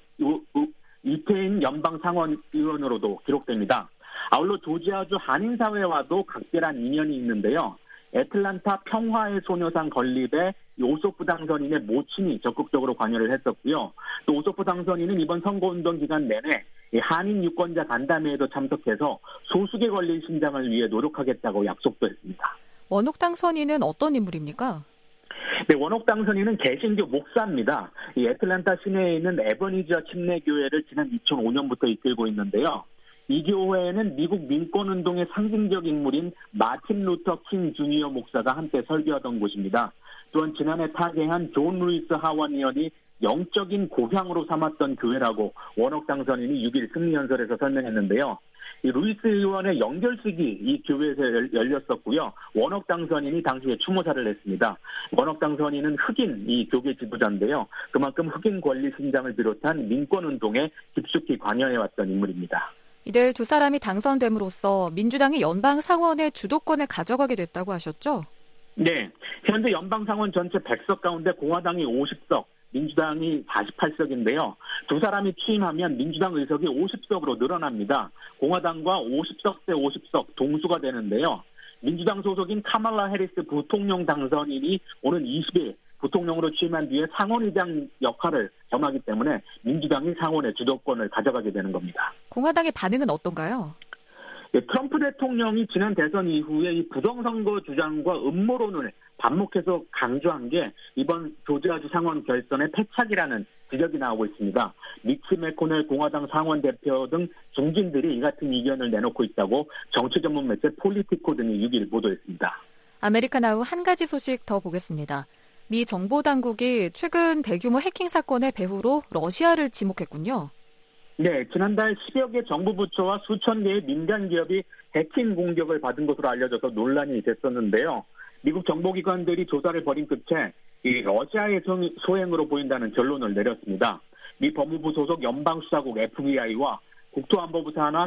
유태인 연방 상원의원으로도 기록됩니다. 아울러 조지아주 한인사회와도 각별한 인연이 있는데요. 애틀란타 평화의 소녀상 건립에 오소프 당선인의 모친이 적극적으로 관여를 했었고요. 또 오소프 당선인은 이번 선거운동 기간 내내 한인 유권자 간담회에도 참석해서 소수계 권리 신장을 위해 노력하겠다고 약속도 했습니다. 원옥 당선인은 어떤 인물입니까? 네, 원옥 당선인은 개신교 목사입니다. 이 애틀란타 시내에 있는 에버니지아 침례교회를 지난 이천오 년부터 이끌고 있는데요. 이 교회에는 미국 민권운동의 상징적 인물인 마틴 루터 킹 주니어 목사가 한때 설교하던 곳입니다. 또한 지난해 타계한 존 루이스 하원 의원이 영적인 고향으로 삼았던 교회라고 원옥 당선인이 육 일 승리연설에서 설명했는데요. 이 루이스 의원의 연결식이 이 교회에서 열렸었고요. 원옥 당선인이 당시에 추모사를 했습니다. 원옥 당선인은 흑인 이 교계 지도자인데요. 그만큼 흑인 권리 신장을 비롯한 민권운동에 깊숙이 관여해왔던 인물입니다. 이들 두 사람이 당선됨으로써 민주당이 연방 상원의 주도권을 가져가게 됐다고 하셨죠? 네. 현재 연방 상원 전체 백 석 가운데 공화당이 오십 석, 민주당이 사십팔 석인데요. 두 사람이 취임하면 민주당 의석이 오십 석으로 늘어납니다. 공화당과 오십 석 대 오십 석 동수가 되는데요. 민주당 소속인 카말라 해리스 부통령 당선인이 오는 이십 일 부통령으로 취임한 뒤에 상원의장 역할을 겸하기 때문에 민주당이 상원의 주도권을 가져가게 되는 겁니다. 공화당의 반응은 어떤가요? 네, 트럼프 대통령이 지난 대선 이후에 이 부정선거 주장과 음모론을 반복해서 강조한 게 이번 조지아주 상원 결선의 패착이라는 지적이 나오고 있습니다. 미치 매코넬 공화당 상원 대표 등 중진들이 이 같은 의견을 내놓고 있다고 정치 전문 매체 폴리티코 등이 육 일 보도했습니다. 아메리카나우 한 가지 소식 더 보겠습니다. 미 정보당국이 최근 대규모 해킹 사건의 배후로 러시아를 지목했군요. 네, 지난달 십여 개 정부 부처와 수천 개의 민간 기업이 해킹 공격을 받은 것으로 알려져서 논란이 됐었는데요. 미국 정보기관들이 조사를 벌인 끝에 이 러시아의 소행으로 보인다는 결론을 내렸습니다. 미 법무부 소속 연방수사국 에프비아이와 국토안보부 산하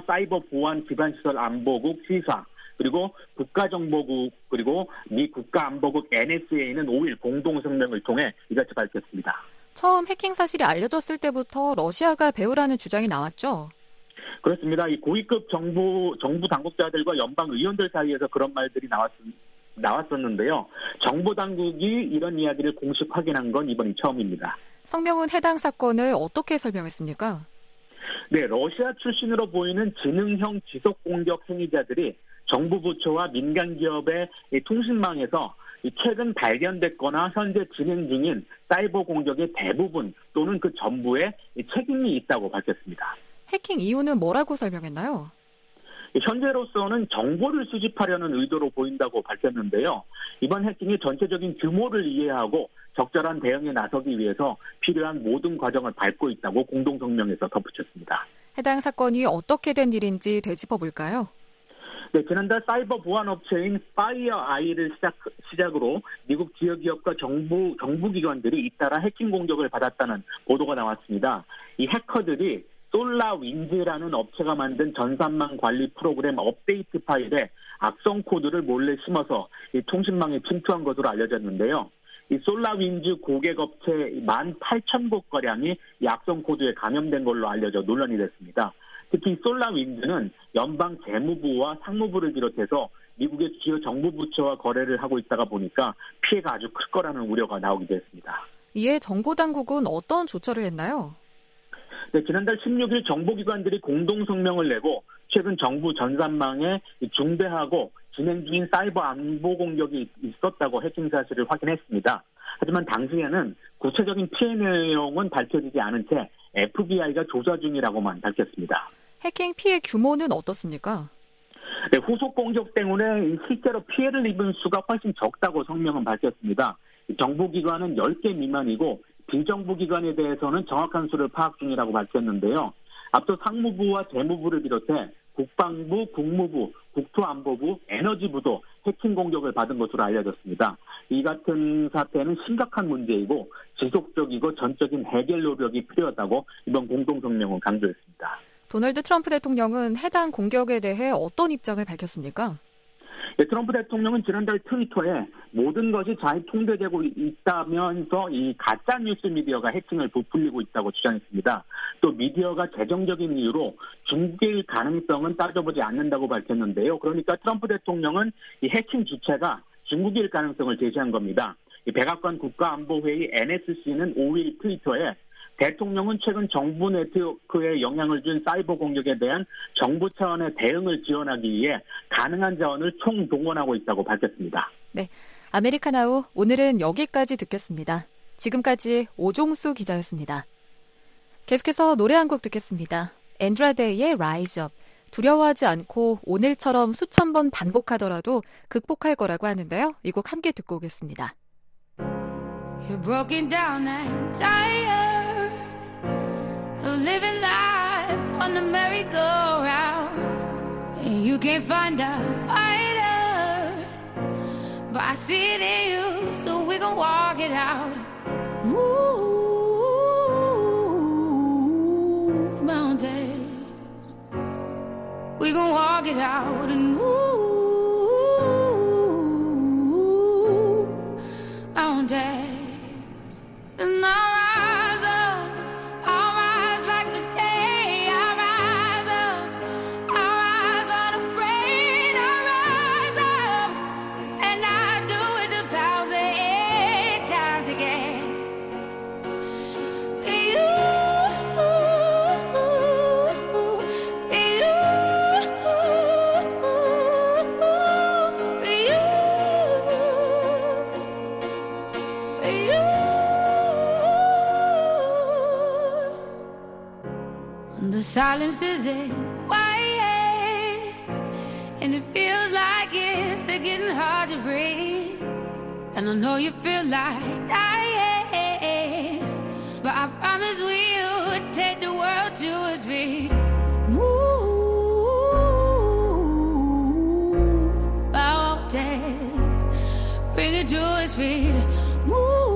사이버보안기반시설안보국 시사, 그리고 국가정보국, 그리고 미 국가안보국 엔에스에이는 오 일 공동성명을 통해 이같이 밝혔습니다. 처음 해킹 사실이 알려졌을 때부터 러시아가 배후라는 주장이 나왔죠? 그렇습니다. 이 고위급 정부, 정부 당국자들과 연방 의원들 사이에서 그런 말들이 나왔, 나왔었는데요. 정보 당국이 이런 이야기를 공식 확인한 건 이번이 처음입니다. 성명은 해당 사건을 어떻게 설명했습니까? 네, 러시아 출신으로 보이는 지능형 지속 공격 행위자들이 정부 부처와 민간 기업의 통신망에서 최근 발견됐거나 현재 진행 중인 사이버 공격의 대부분 또는 그 전부에 책임이 있다고 밝혔습니다. 해킹 이유는 뭐라고 설명했나요? 현재로서는 정보를 수집하려는 의도로 보인다고 밝혔는데요. 이번 해킹이 전체적인 규모를 이해하고 적절한 대응에 나서기 위해서 필요한 모든 과정을 밟고 있다고 공동성명에서 덧붙였습니다. 해당 사건이 어떻게 된 일인지 되짚어볼까요? 네, 지난달 사이버 보안 업체인 파이어아이를 시작, 시작으로 미국 지역기업과 정부, 정부기관들이 잇따라 해킹 공격을 받았다는 보도가 나왔습니다. 이 해커들이 솔라윈즈라는 업체가 만든 전산망 관리 프로그램 업데이트 파일에 악성 코드를 몰래 심어서 이 통신망에 침투한 것으로 알려졌는데요. 이 솔라윈즈 고객업체 만 팔천 곳가량이 이 악성 코드에 감염된 걸로 알려져 논란이 됐습니다. 특히 솔라윈즈는 연방 재무부와 상무부를 비롯해서 미국의 주요 정부 부처와 거래를 하고 있다가 보니까 피해가 아주 클 거라는 우려가 나오기도 했습니다. 이에 정보당국은 어떤 조처를 했나요? 네, 지난달 십육 일 정보기관들이 공동성명을 내고 최근 정부 전산망에 중대하고 진행 중인 사이버 안보 공격이 있었다고 해킹 사실을 확인했습니다. 하지만 당시에는 구체적인 피해 내용은 밝혀지지 않은 채 에프비아이가 조사 중이라고만 밝혔습니다. 해킹 피해 규모는 어떻습니까? 네, 후속 공격 때문에 실제로 피해를 입은 수가 훨씬 적다고 성명은 밝혔습니다. 정부기관은 열 개 미만이고 비정부기관에 대해서는 정확한 수를 파악 중이라고 밝혔는데요. 앞서 상무부와 재무부를 비롯해 국방부, 국무부, 국토안보부, 에너지부도 해킹 공격을 받은 것으로 알려졌습니다. 이 같은 사태는 심각한 문제이고 지속적이고 전적인 해결 노력이 필요하다고 이번 공동성명은 강조했습니다. 도널드 트럼프 대통령은 해당 공격에 대해 어떤 입장을 밝혔습니까? 네, 트럼프 대통령은 지난달 트위터에 모든 것이 잘 통제되고 있다면서 이 가짜 뉴스 미디어가 해킹을 부풀리고 있다고 주장했습니다. 또 미디어가 재정적인 이유로 중국일 가능성은 따져보지 않는다고 밝혔는데요. 그러니까 트럼프 대통령은 이 해킹 주체가 중국일 가능성을 제시한 겁니다. 이 백악관 국가안보회의 엔에스씨는 오일 트위터에 대통령은 최근 정부 네트워크에 영향을 준 사이버 공격에 대한 정부 차원의 대응을 지원하기 위해 가능한 자원을 총동원하고 있다고 밝혔습니다. 네, 아메리카나우 오늘은 여기까지 듣겠습니다. 지금까지 오종수 기자였습니다. 계속해서 노래 한 곡 듣겠습니다. 앤드라데이의 Rise Up. 두려워하지 않고 오늘처럼 수천 번 반복하더라도 극복할 거라고 하는데요. 이 곡 함께 듣고 오겠습니다. You're broken down and tired of living life on the merry-go-round, and you can't find a fighter, but I see it in you, so we gon' walk it out. Move mountains, we gon' walk it out and move mountains. And I'll rise up, I'll rise like the day. I'll rise up, I'll rise unafraid. I'll rise up, and I'll do it a thousand times again. You, you, you. The silence isn't quiet, and it feels like it's getting hard to breathe. And I know you feel like dying, but I promise we'll take the world to its feet. Move mountains, bring it to its feet. Move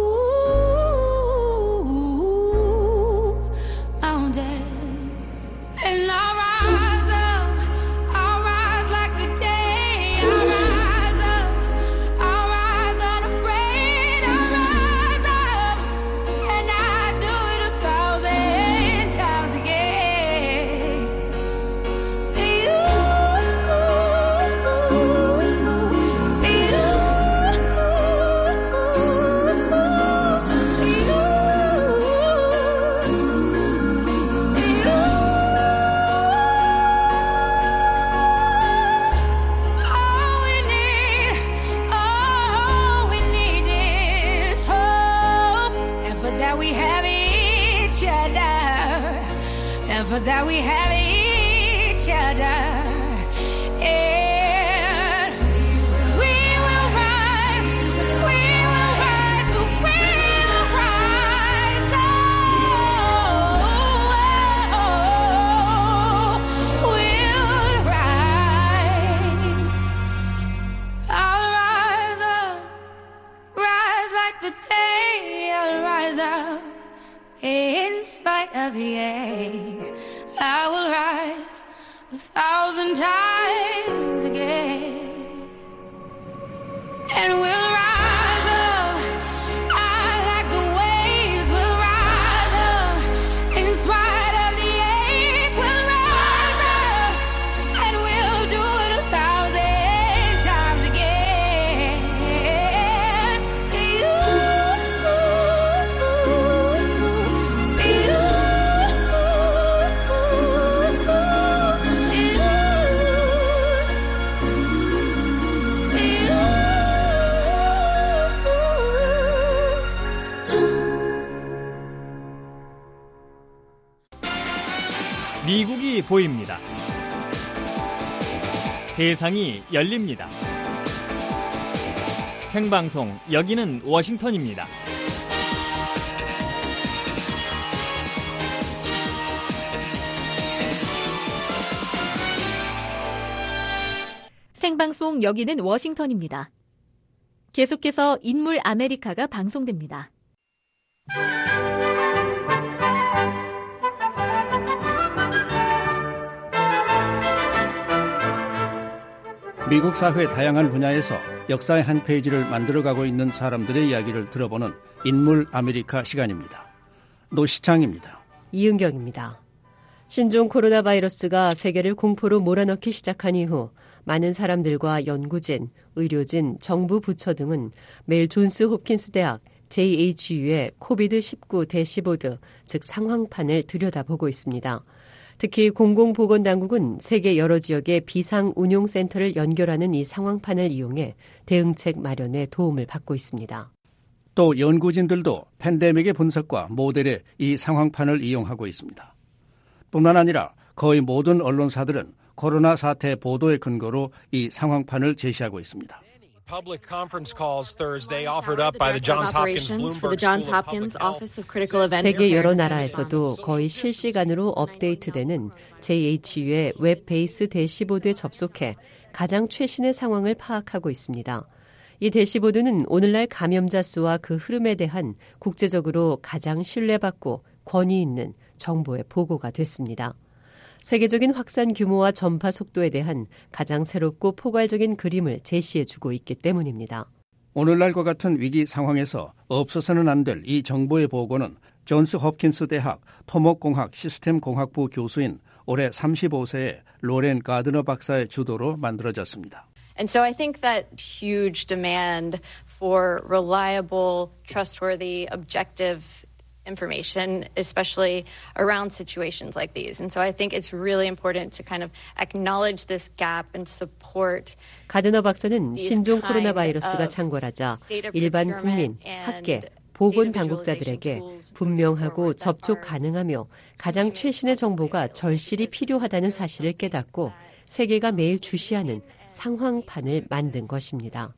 mountains. And I'll rise up, I'll rise like the day. I'll rise up, I'll rise unafraid. I'll rise up, and I'll do it a thousand times again. You, all we need, all we need is hope. And for that we have each other. And for that we have each other. And we will rise, we will rise, we will rise. Oh, we'll rise. I'll rise up, rise like the day. I'll rise up in spite of the ache. I will rise a thousand times again, and we'll rise up. I like the waves. We'll rise up in spite of the ache. We'll rise up, and we'll do it a thousand times again. You, 미국이 보입니다. 세상이 열립니다. 생방송 여기는 워싱턴입니다. 생방송 생방송 여기는 워싱턴입니다. 계속해서 인물 아메리카가 방송됩니다. 미국 사회 다양한 분야에서 역사의 한 페이지를 만들어가고 있는 사람들의 이야기를 들어보는 인물 아메리카 시간입니다. 노시창입니다. 이은경입니다. 신종 코로나 바이러스가 세계를 공포로 몰아넣기 시작한 이후 많은 사람들과 연구진, 의료진, 정부 부처 등은 매일 존스 홉킨스 대학 제이에이치유의 코비드 십구 대시보드, 즉 상황판을 들여다보고 있습니다. 특히 공공보건당국은 세계 여러 지역의 비상운용센터를 연결하는 이 상황판을 이용해 대응책 마련에 도움을 받고 있습니다. 또 연구진들도 팬데믹의 분석과 모델에 이 상황판을 이용하고 있습니다. 뿐만 아니라 거의 모든 언론사들은 코로나 사태 보도의 근거로 이 상황판을 제시하고 있습니다. Public conference calls Thursday offered up by the Johns Hopkins Bloomberg School of Public Health. 세계 여러 나라에서도 거의 실시간으로 업데이트되는 제이에이치유의 웹 베이스 대시보드에 접속해 가장 최신의 상황을 파악하고 있습니다. 이 대시보드는 오늘날 감염자 수와 그 흐름에 대한 국제적으로 가장 신뢰받고 권위 있는 정보의 보고가 됐습니다. 세계적인 확산 규모와 전파 속도에 대한 가장 새롭고 포괄적인 그림을 제시해주고 있기 때문입니다. 오늘날과 같은 위기 상황에서 없어서는 안 될 이 정보의 보고는 존스 홉킨스 대학 토목공학 시스템공학부 교수인 올해 삼십오 세의 로렌 가드너 박사의 주도로 만들어졌습니다. And so I think that huge demand for reliable, trustworthy, objective information, especially around situations like these. And so I think it's really important to kind of acknowledge this gap and support. 가드너 박사는 신종 코로나 바이러스가 창궐하자 일반 국민, 학계, 보건 당국자들에게 분명하고 접촉 가능하며 가장 최신의 정보가 절실히 필요하다는 사실을 깨닫고 세계가 매일 주시하는 상황판을 만든 것입니다.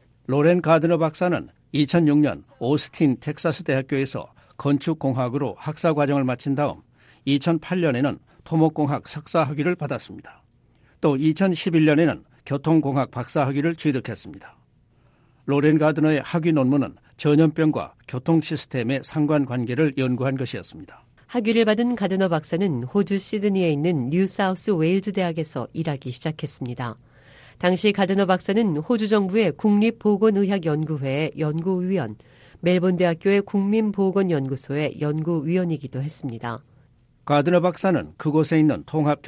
로렌 가드너 박사는 이천육 년 오스틴 텍사스 대학교에서 건축공학으로 학사과정을 마친 다음 이천팔 년에는 토목공학 석사학위를 받았습니다. 또 이천십일 년에는 교통공학 박사학위를 취득했습니다. 로렌 가드너의 학위 논문은 전염병과 교통시스템의 상관관계를 연구한 것이었습니다. 학위를 받은 가드너 박사는 호주 시드니에 있는 뉴사우스 웨일즈 대학에서 일하기 시작했습니다. 당시 가드너 박사는 호주 정부의 국립보건의학연구회의 연구위원, 멜본 대학교의 국민보건연구소의 연구위원이기도 했습니다. 가드너 박사는 그곳에 있는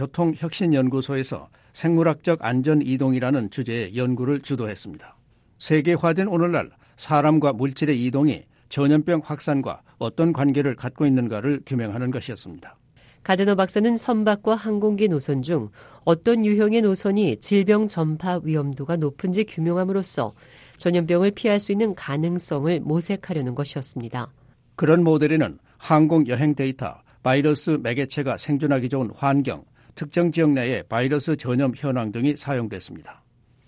통합교통혁신연구소에서 생물학적 안전이동이라는 주제의 연구를 주도했습니다. 세계화된 오늘날 사람과 물질의 이동이 전염병 확산과 어떤 관계를 갖고 있는가를 규명하는 것이었습니다. 가드너 박사는 선박과 항공기 노선 중 어떤 유형의 노선이 질병 전파 위험도가 높은지 규명함으로써 전염병을 피할 수 있는 가능성을 모색하려는 것이었습니다. 그런 모델에는 항공 여행 데이터, 바이러스 매개체가 생존하기 좋은 환경, 특정 지역 내의 바이러스 전염 현황 등이 사용됐습니다.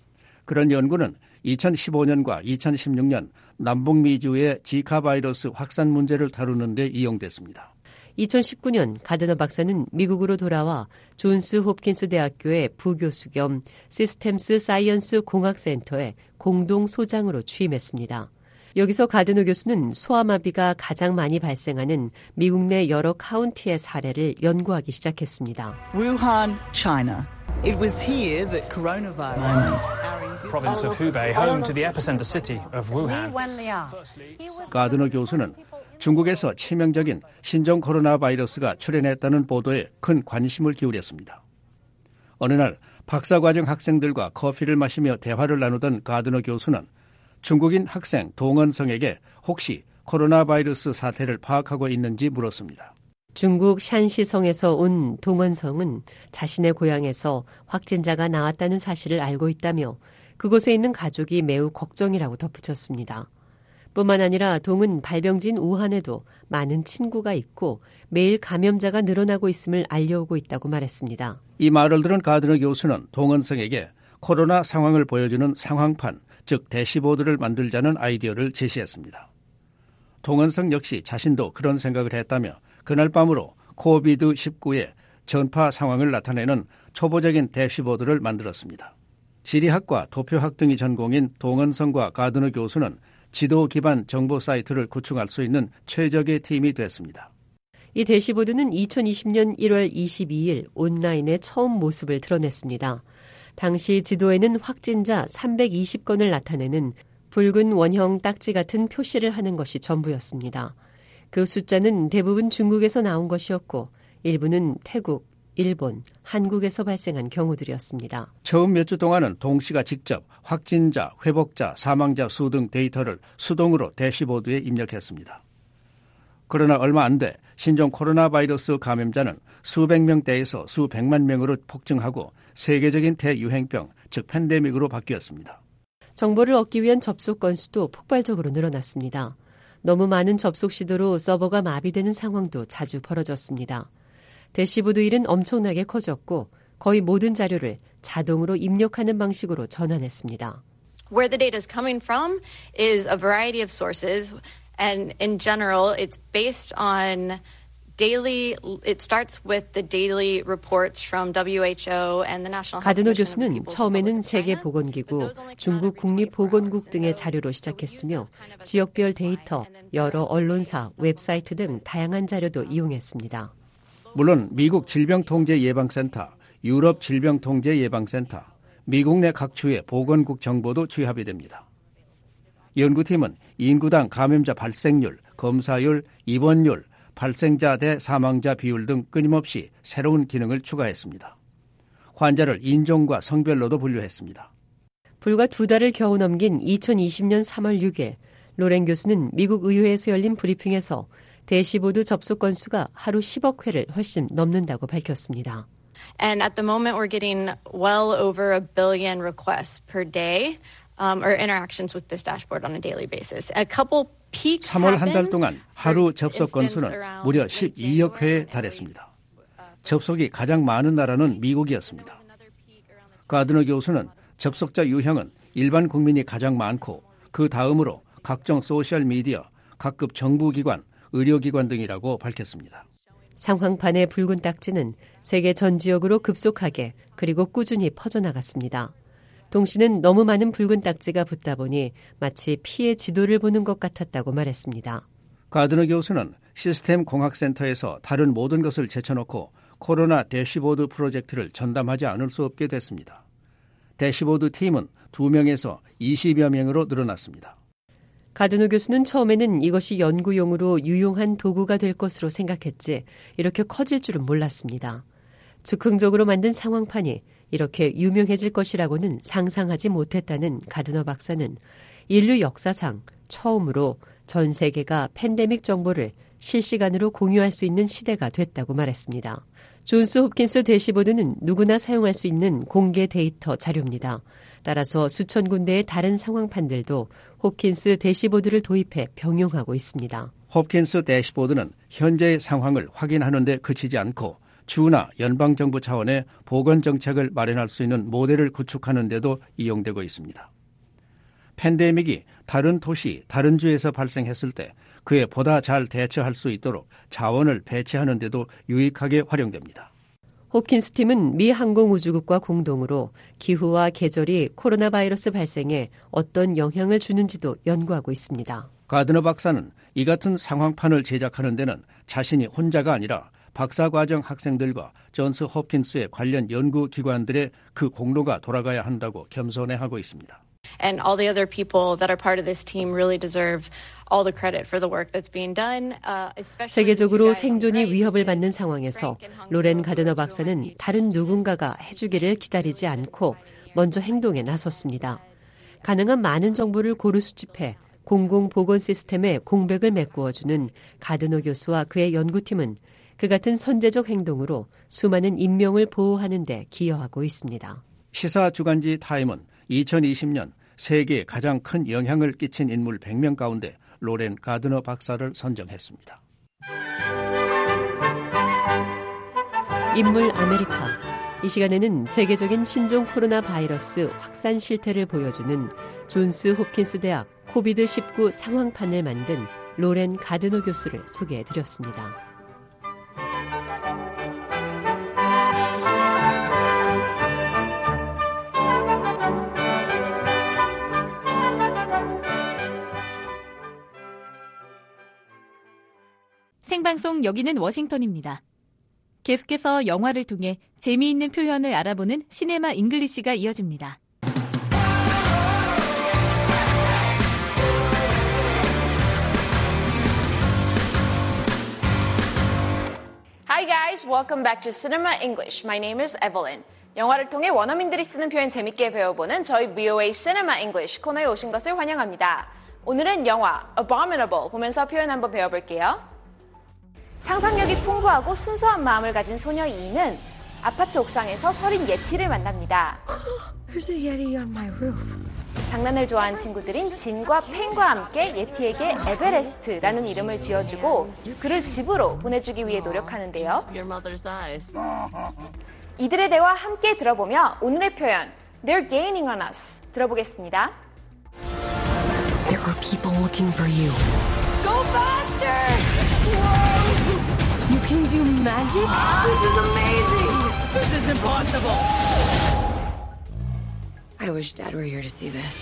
그런 연구는 이천십오 년과 이천십육 년 남북미주의 지카 바이러스 확산 문제를 다루는 데 이용됐습니다. 이천십구 년 가드너 박사는 미국으로 돌아와 존스 홉킨스 대학교의 부교수 겸 시스템스 사이언스 공학센터의 공동 소장으로 취임했습니다. 여기서 가드너 교수는 소아마비가 가장 많이 발생하는 미국 내 여러 카운티의 사례를 연구하기 시작했습니다. Wuhan, China. It was here that coronavirus. Province of Hubei, home to the epicenter city of Wuhan. 가드너 교수는 중국에서 치명적인 신종 코로나 바이러스가 출현했다는 보도에 큰 관심을 기울였습니다. 어느 날 박사과정 학생들과 커피를 마시며 대화를 나누던 가드너 교수는 중국인 학생 동원성에게 혹시 코로나 바이러스 사태를 파악하고 있는지 물었습니다. 중국 샨시성에서 온 동원성은 자신의 고향에서 확진자가 나왔다는 사실을 알고 있다며 그곳에 있는 가족이 매우 걱정이라고 덧붙였습니다. 뿐만 아니라 동은 발병지인 우한에도 많은 친구가 있고 매일 감염자가 늘어나고 있음을 알려오고 있다고 말했습니다. 이 말을 들은 가드너 교수는 동원성에게 코로나 상황을 보여주는 상황판, 즉 대시보드를 만들자는 아이디어를 제시했습니다. 동원성 역시 자신도 그런 생각을 했다며 그날 밤으로 코비드 십구의 전파 상황을 나타내는 초보적인 대시보드를 만들었습니다. 지리학과 도표학 등이 전공인 동은성과 가드너 교수는 지도 기반 정보 사이트를 구축할 수 있는 최적의 팀이 됐습니다. 이 대시보드는 이천이십년 일월 이십이일 온라인에 처음 모습을 드러냈습니다. 당시 지도에는 확진자 삼백이십 건을 나타내는 붉은 원형 딱지 같은 표시를 하는 것이 전부였습니다. 그 숫자는 대부분 중국에서 나온 것이었고 일부는 태국, 일본, 한국에서 발생한 경우들이었습니다. 처음 몇 주 동안은 동시가 직접 확진자, 회복자, 사망자 수 등 데이터를 수동으로 대시보드에 입력했습니다. 그러나 얼마 안 돼 신종 코로나 바이러스 감염자는 수백 명대에서 수백만 명으로 폭증하고 세계적인 대유행병, 즉 팬데믹으로 바뀌었습니다. 정보를 얻기 위한 접속 건수도 폭발적으로 늘어났습니다. 너무 많은 접속 시도로 서버가 마비되는 상황도 자주 벌어졌습니다. 대시보드 일은 엄청나게 커졌고 거의 모든 자료를 자동으로 입력하는 방식으로 전환했습니다. Where the data is coming from is a variety of sources, and in general, it's based on daily. It starts with the daily reports from W H O and the National Health 가드너 Commission. 교수는 처음에는 세계보건기구, 중국 국립보건국 등의 자료로 시작했으며 지역별 데이터, 여러 언론사, 웹사이트 등 다양한 자료도 이용했습니다. 물론 미국 질병통제예방센터, 유럽 질병통제예방센터, 미국 내 각 주의 보건국 정보도 취합이 됩니다. 연구팀은 인구당 감염자 발생률, 검사율, 입원율, 발생자 대 사망자 비율 등 끊임없이 새로운 기능을 추가했습니다. 환자를 인종과 성별로도 분류했습니다. 불과 두 달을 겨우 넘긴 이천이십년 삼월 육일, 로렌 교수는 미국 의회에서 열린 브리핑에서 대시보드 접속 건수가 하루 십억 회를 훨씬 넘는다고 밝혔습니다. And at the moment, we're getting well over a billion requests per day, um, or interactions with this dashboard on a daily basis. A couple peaks 삼월 한 달 동안 하루 접속 건수는 무려 십이억 회에 달했습니다. 접속이 가장 많은 나라는 미국이었습니다. 가드너 교수는 접속자 유형은 일반 국민이 가장 많고 그 다음으로 각종 소셜미디어, 각급 정부기관, 의료기관 등이라고 밝혔습니다. 상황판의 붉은 딱지는 세계 전 지역으로 급속하게 그리고 꾸준히 퍼져나갔습니다. 동시는 너무 많은 붉은 딱지가 붙다 보니 마치 피해 지도를 보는 것 같았다고 말했습니다. 가드너 교수는 시스템 공학센터에서 다른 모든 것을 제쳐놓고 코로나 대시보드 프로젝트를 전담하지 않을 수 없게 됐습니다. 대시보드 팀은 두 명에서 이십여 명으로 늘어났습니다. 가드너 교수는 처음에는 이것이 연구용으로 유용한 도구가 될 것으로 생각했지 이렇게 커질 줄은 몰랐습니다. 즉흥적으로 만든 상황판이 이렇게 유명해질 것이라고는 상상하지 못했다는 가드너 박사는 인류 역사상 처음으로 전 세계가 팬데믹 정보를 실시간으로 공유할 수 있는 시대가 됐다고 말했습니다. 존스 홉킨스 대시보드는 누구나 사용할 수 있는 공개 데이터 자료입니다. 따라서 수천 군데의 다른 상황판들도 홉킨스 대시보드를 도입해 병용하고 있습니다. 홉킨스 대시보드는 현재의 상황을 확인하는 데 그치지 않고 주나 연방정부 차원의 보건정책을 마련할 수 있는 모델을 구축하는 데도 이용되고 있습니다. 팬데믹이 다른 도시, 다른 주에서 발생했을 때 그에 보다 잘 대처할 수 있도록 자원을 배치하는 데도 유익하게 활용됩니다. 홉킨스 팀은 미 항공우주국과 공동으로 기후와 계절이 코로나 바이러스 발생에 어떤 영향을 주는지도 연구하고 있습니다. 가드너 박사는 이 같은 상황판을 제작하는 데는 자신이 혼자가 아니라 박사과정 학생들과 존스 홉킨스의 관련 연구기관들의 그 공로가 돌아가야 한다고 겸손해하고 있습니다. And all the other people that are part of this team really deserve all the credit for the work that's being done. Uh, 세계적으로 생존이 위협을 받는 상황에서 로렌 가드너 박사는 다른 누군가가 해주기를 기다리지 않고 먼저 행동에 나섰습니다. 가능한 많은 정보를 고루 수집해 공공보건 시스템에 공백을 메꾸어주는 가드너 교수와 그의 연구팀은 그 같은 선제적 행동으로 수많은 인명을 보호하는 데 기여하고 있습니다. 시사 주간지 타임은 이천이십 년 세계에 가장 큰 영향을 끼친 인물 백 명 가운데 로렌 가드너 박사를 선정했습니다. 인물 아메리카. 이 시간에는 세계적인 신종 코로나 바이러스 확산 실태를 보여주는 존스 홉킨스 대학 코비드 십구 상황판을 만든 로렌 가드너 교수를 소개해드렸습니다. 생방송 여기는 워싱턴입니다. 계속해서 영화를 통해 재미있는 표현을 알아보는 시네마 잉글리시가 이어집니다. Hi guys, welcome back to Cinema English. My name is Evelyn. 영화를 통해 원어민들이 쓰는 표현 재밌게 배워보는 저희 브이오에이 Cinema English 코너에 오신 것을 환영합니다. 오늘은 영화 Abominable 보면서 표현 한번 배워볼게요. 상상력이 풍부하고 순수한 마음을 가진 소녀 이는 아파트 옥상에서 서린 예티를 만납니다. There's a Yeti on my roof. 장난을 좋아하는 친구들인 진과 펜과 함께 예티에게 에베레스트라는 이름을 지어주고 그를 집으로 보내주기 위해 노력하는데요. 이들의 대화 함께 들어보며 오늘의 표현 They're gaining on us 들어보겠습니다. There were people looking for you. Go faster! You can do magic? This is amazing! This is impossible! I wish Dad were here to see this.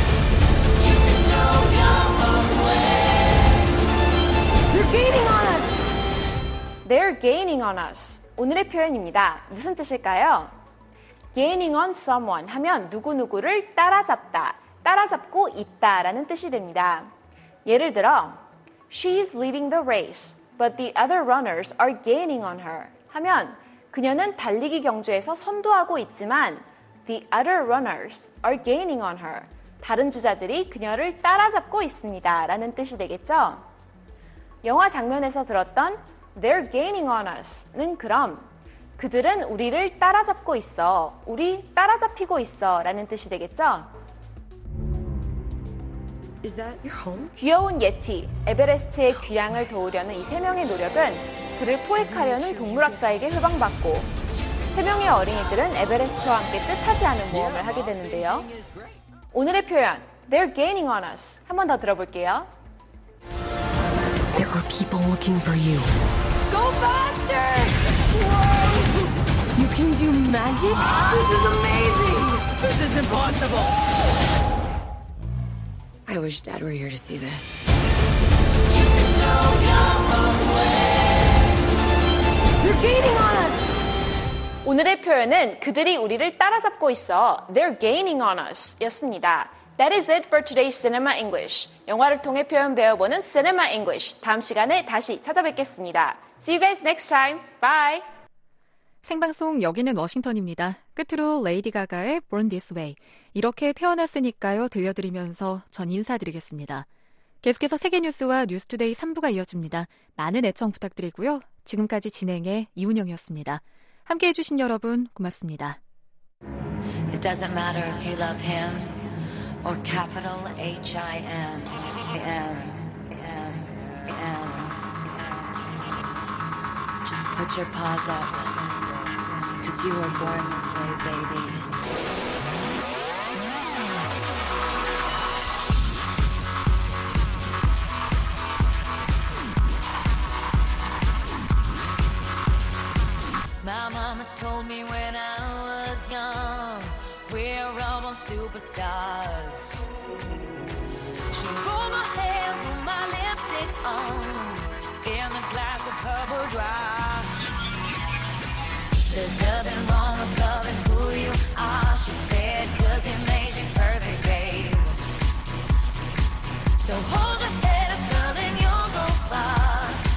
They're gaining on us! They're gaining on us. 오늘의 표현입니다. 무슨 뜻일까요? Gaining on someone 하면 누구누구를 따라잡다, 따라잡고 있다라는 뜻이 됩니다. 예를 들어 She is leading the race, but the other runners are gaining on her 하면 그녀는 달리기 경주에서 선두하고 있지만 The other runners are gaining on her. 다른 주자들이 그녀를 따라잡고 있습니다. 라는 뜻이 되겠죠? 영화 장면에서 들었던 They're gaining on us는 그럼 그들은 우리를 따라잡고 있어. 우리 따라잡히고 있어. 라는 뜻이 되겠죠? Is that your home? 귀여운 예티, 에베레스트의 귀향을 도우려는 이 세 명의 노력은 그를 포획하려는 동물학자에게 회방받고 세 명의 어린이들은 에베레스트와 함께 뜻하지 않은 모험을 하게 되는데요. 오늘의 표현, They're gaining on us. 한 번 더 들어볼게요. There were people looking for you. Go faster! You can do magic? This is amazing! This is impossible! I wish Dad were here to see this. They're gaining on us! 오늘의 표현은 그들이 우리를 따라잡고 있어 They're gaining on us 였습니다. That is it for today's Cinema English. 영화를 통해 표현 배워보는 Cinema English. 다음 시간에 다시 찾아뵙겠습니다. See you guys next time. Bye! 생방송 여기는 워싱턴입니다. 끝으로 레이디 가가의 Born This Way. 이렇게 태어났으니까요 들려드리면서 전 인사드리겠습니다. 계속해서 세계뉴스와 뉴스투데이 삼 부가 이어집니다. 많은 애청 부탁드리고요. 지금까지 진행의 이운영이었습니다. 함께해 주신 여러분 고맙습니다. It doesn't matter if you love him or capital H I M M M M. Just put your paws up, 'cause you were born this way, baby. My mama told me when I was young, we're all born superstars. She rolled my hair, put my lipstick on, in a glass of her boudoir. There's nothing wrong with loving who you are, she said, 'cause he made you perfect, babe. So hold your head up, girl, and you'll go far.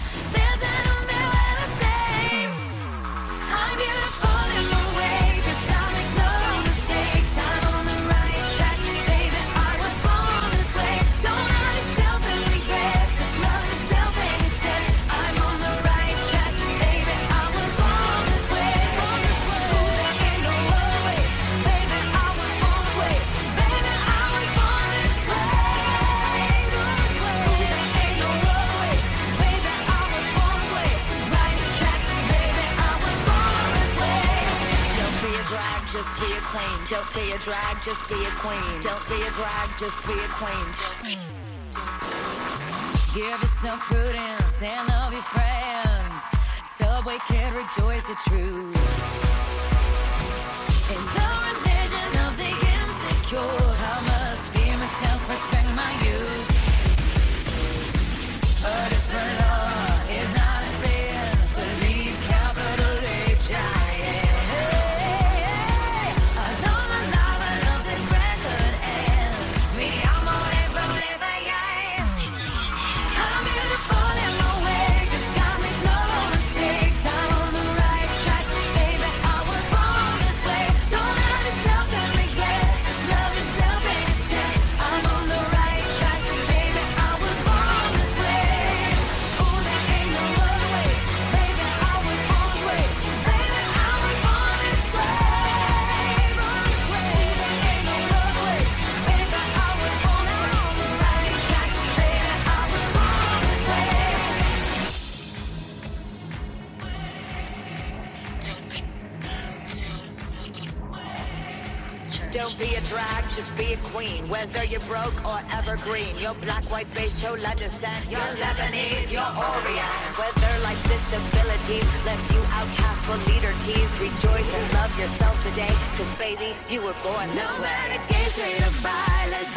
Just be a queen. Don't be a drag, just be a queen. Don't be a drag, just be a queen. Give yourself prudence and love your friends. Subway can rejoice your truth. In the religion of the insecure, I must be myself, respect my youth. A different law is not just be a queen. Whether you're broke or evergreen, you're black, white, beige, chola descent, you're Lebanese, you're Orient. Whether life's disabilities left you outcast but leader teased, rejoice and love yourself today, cause baby, you were born this way. No matter gay, straight or bi, let's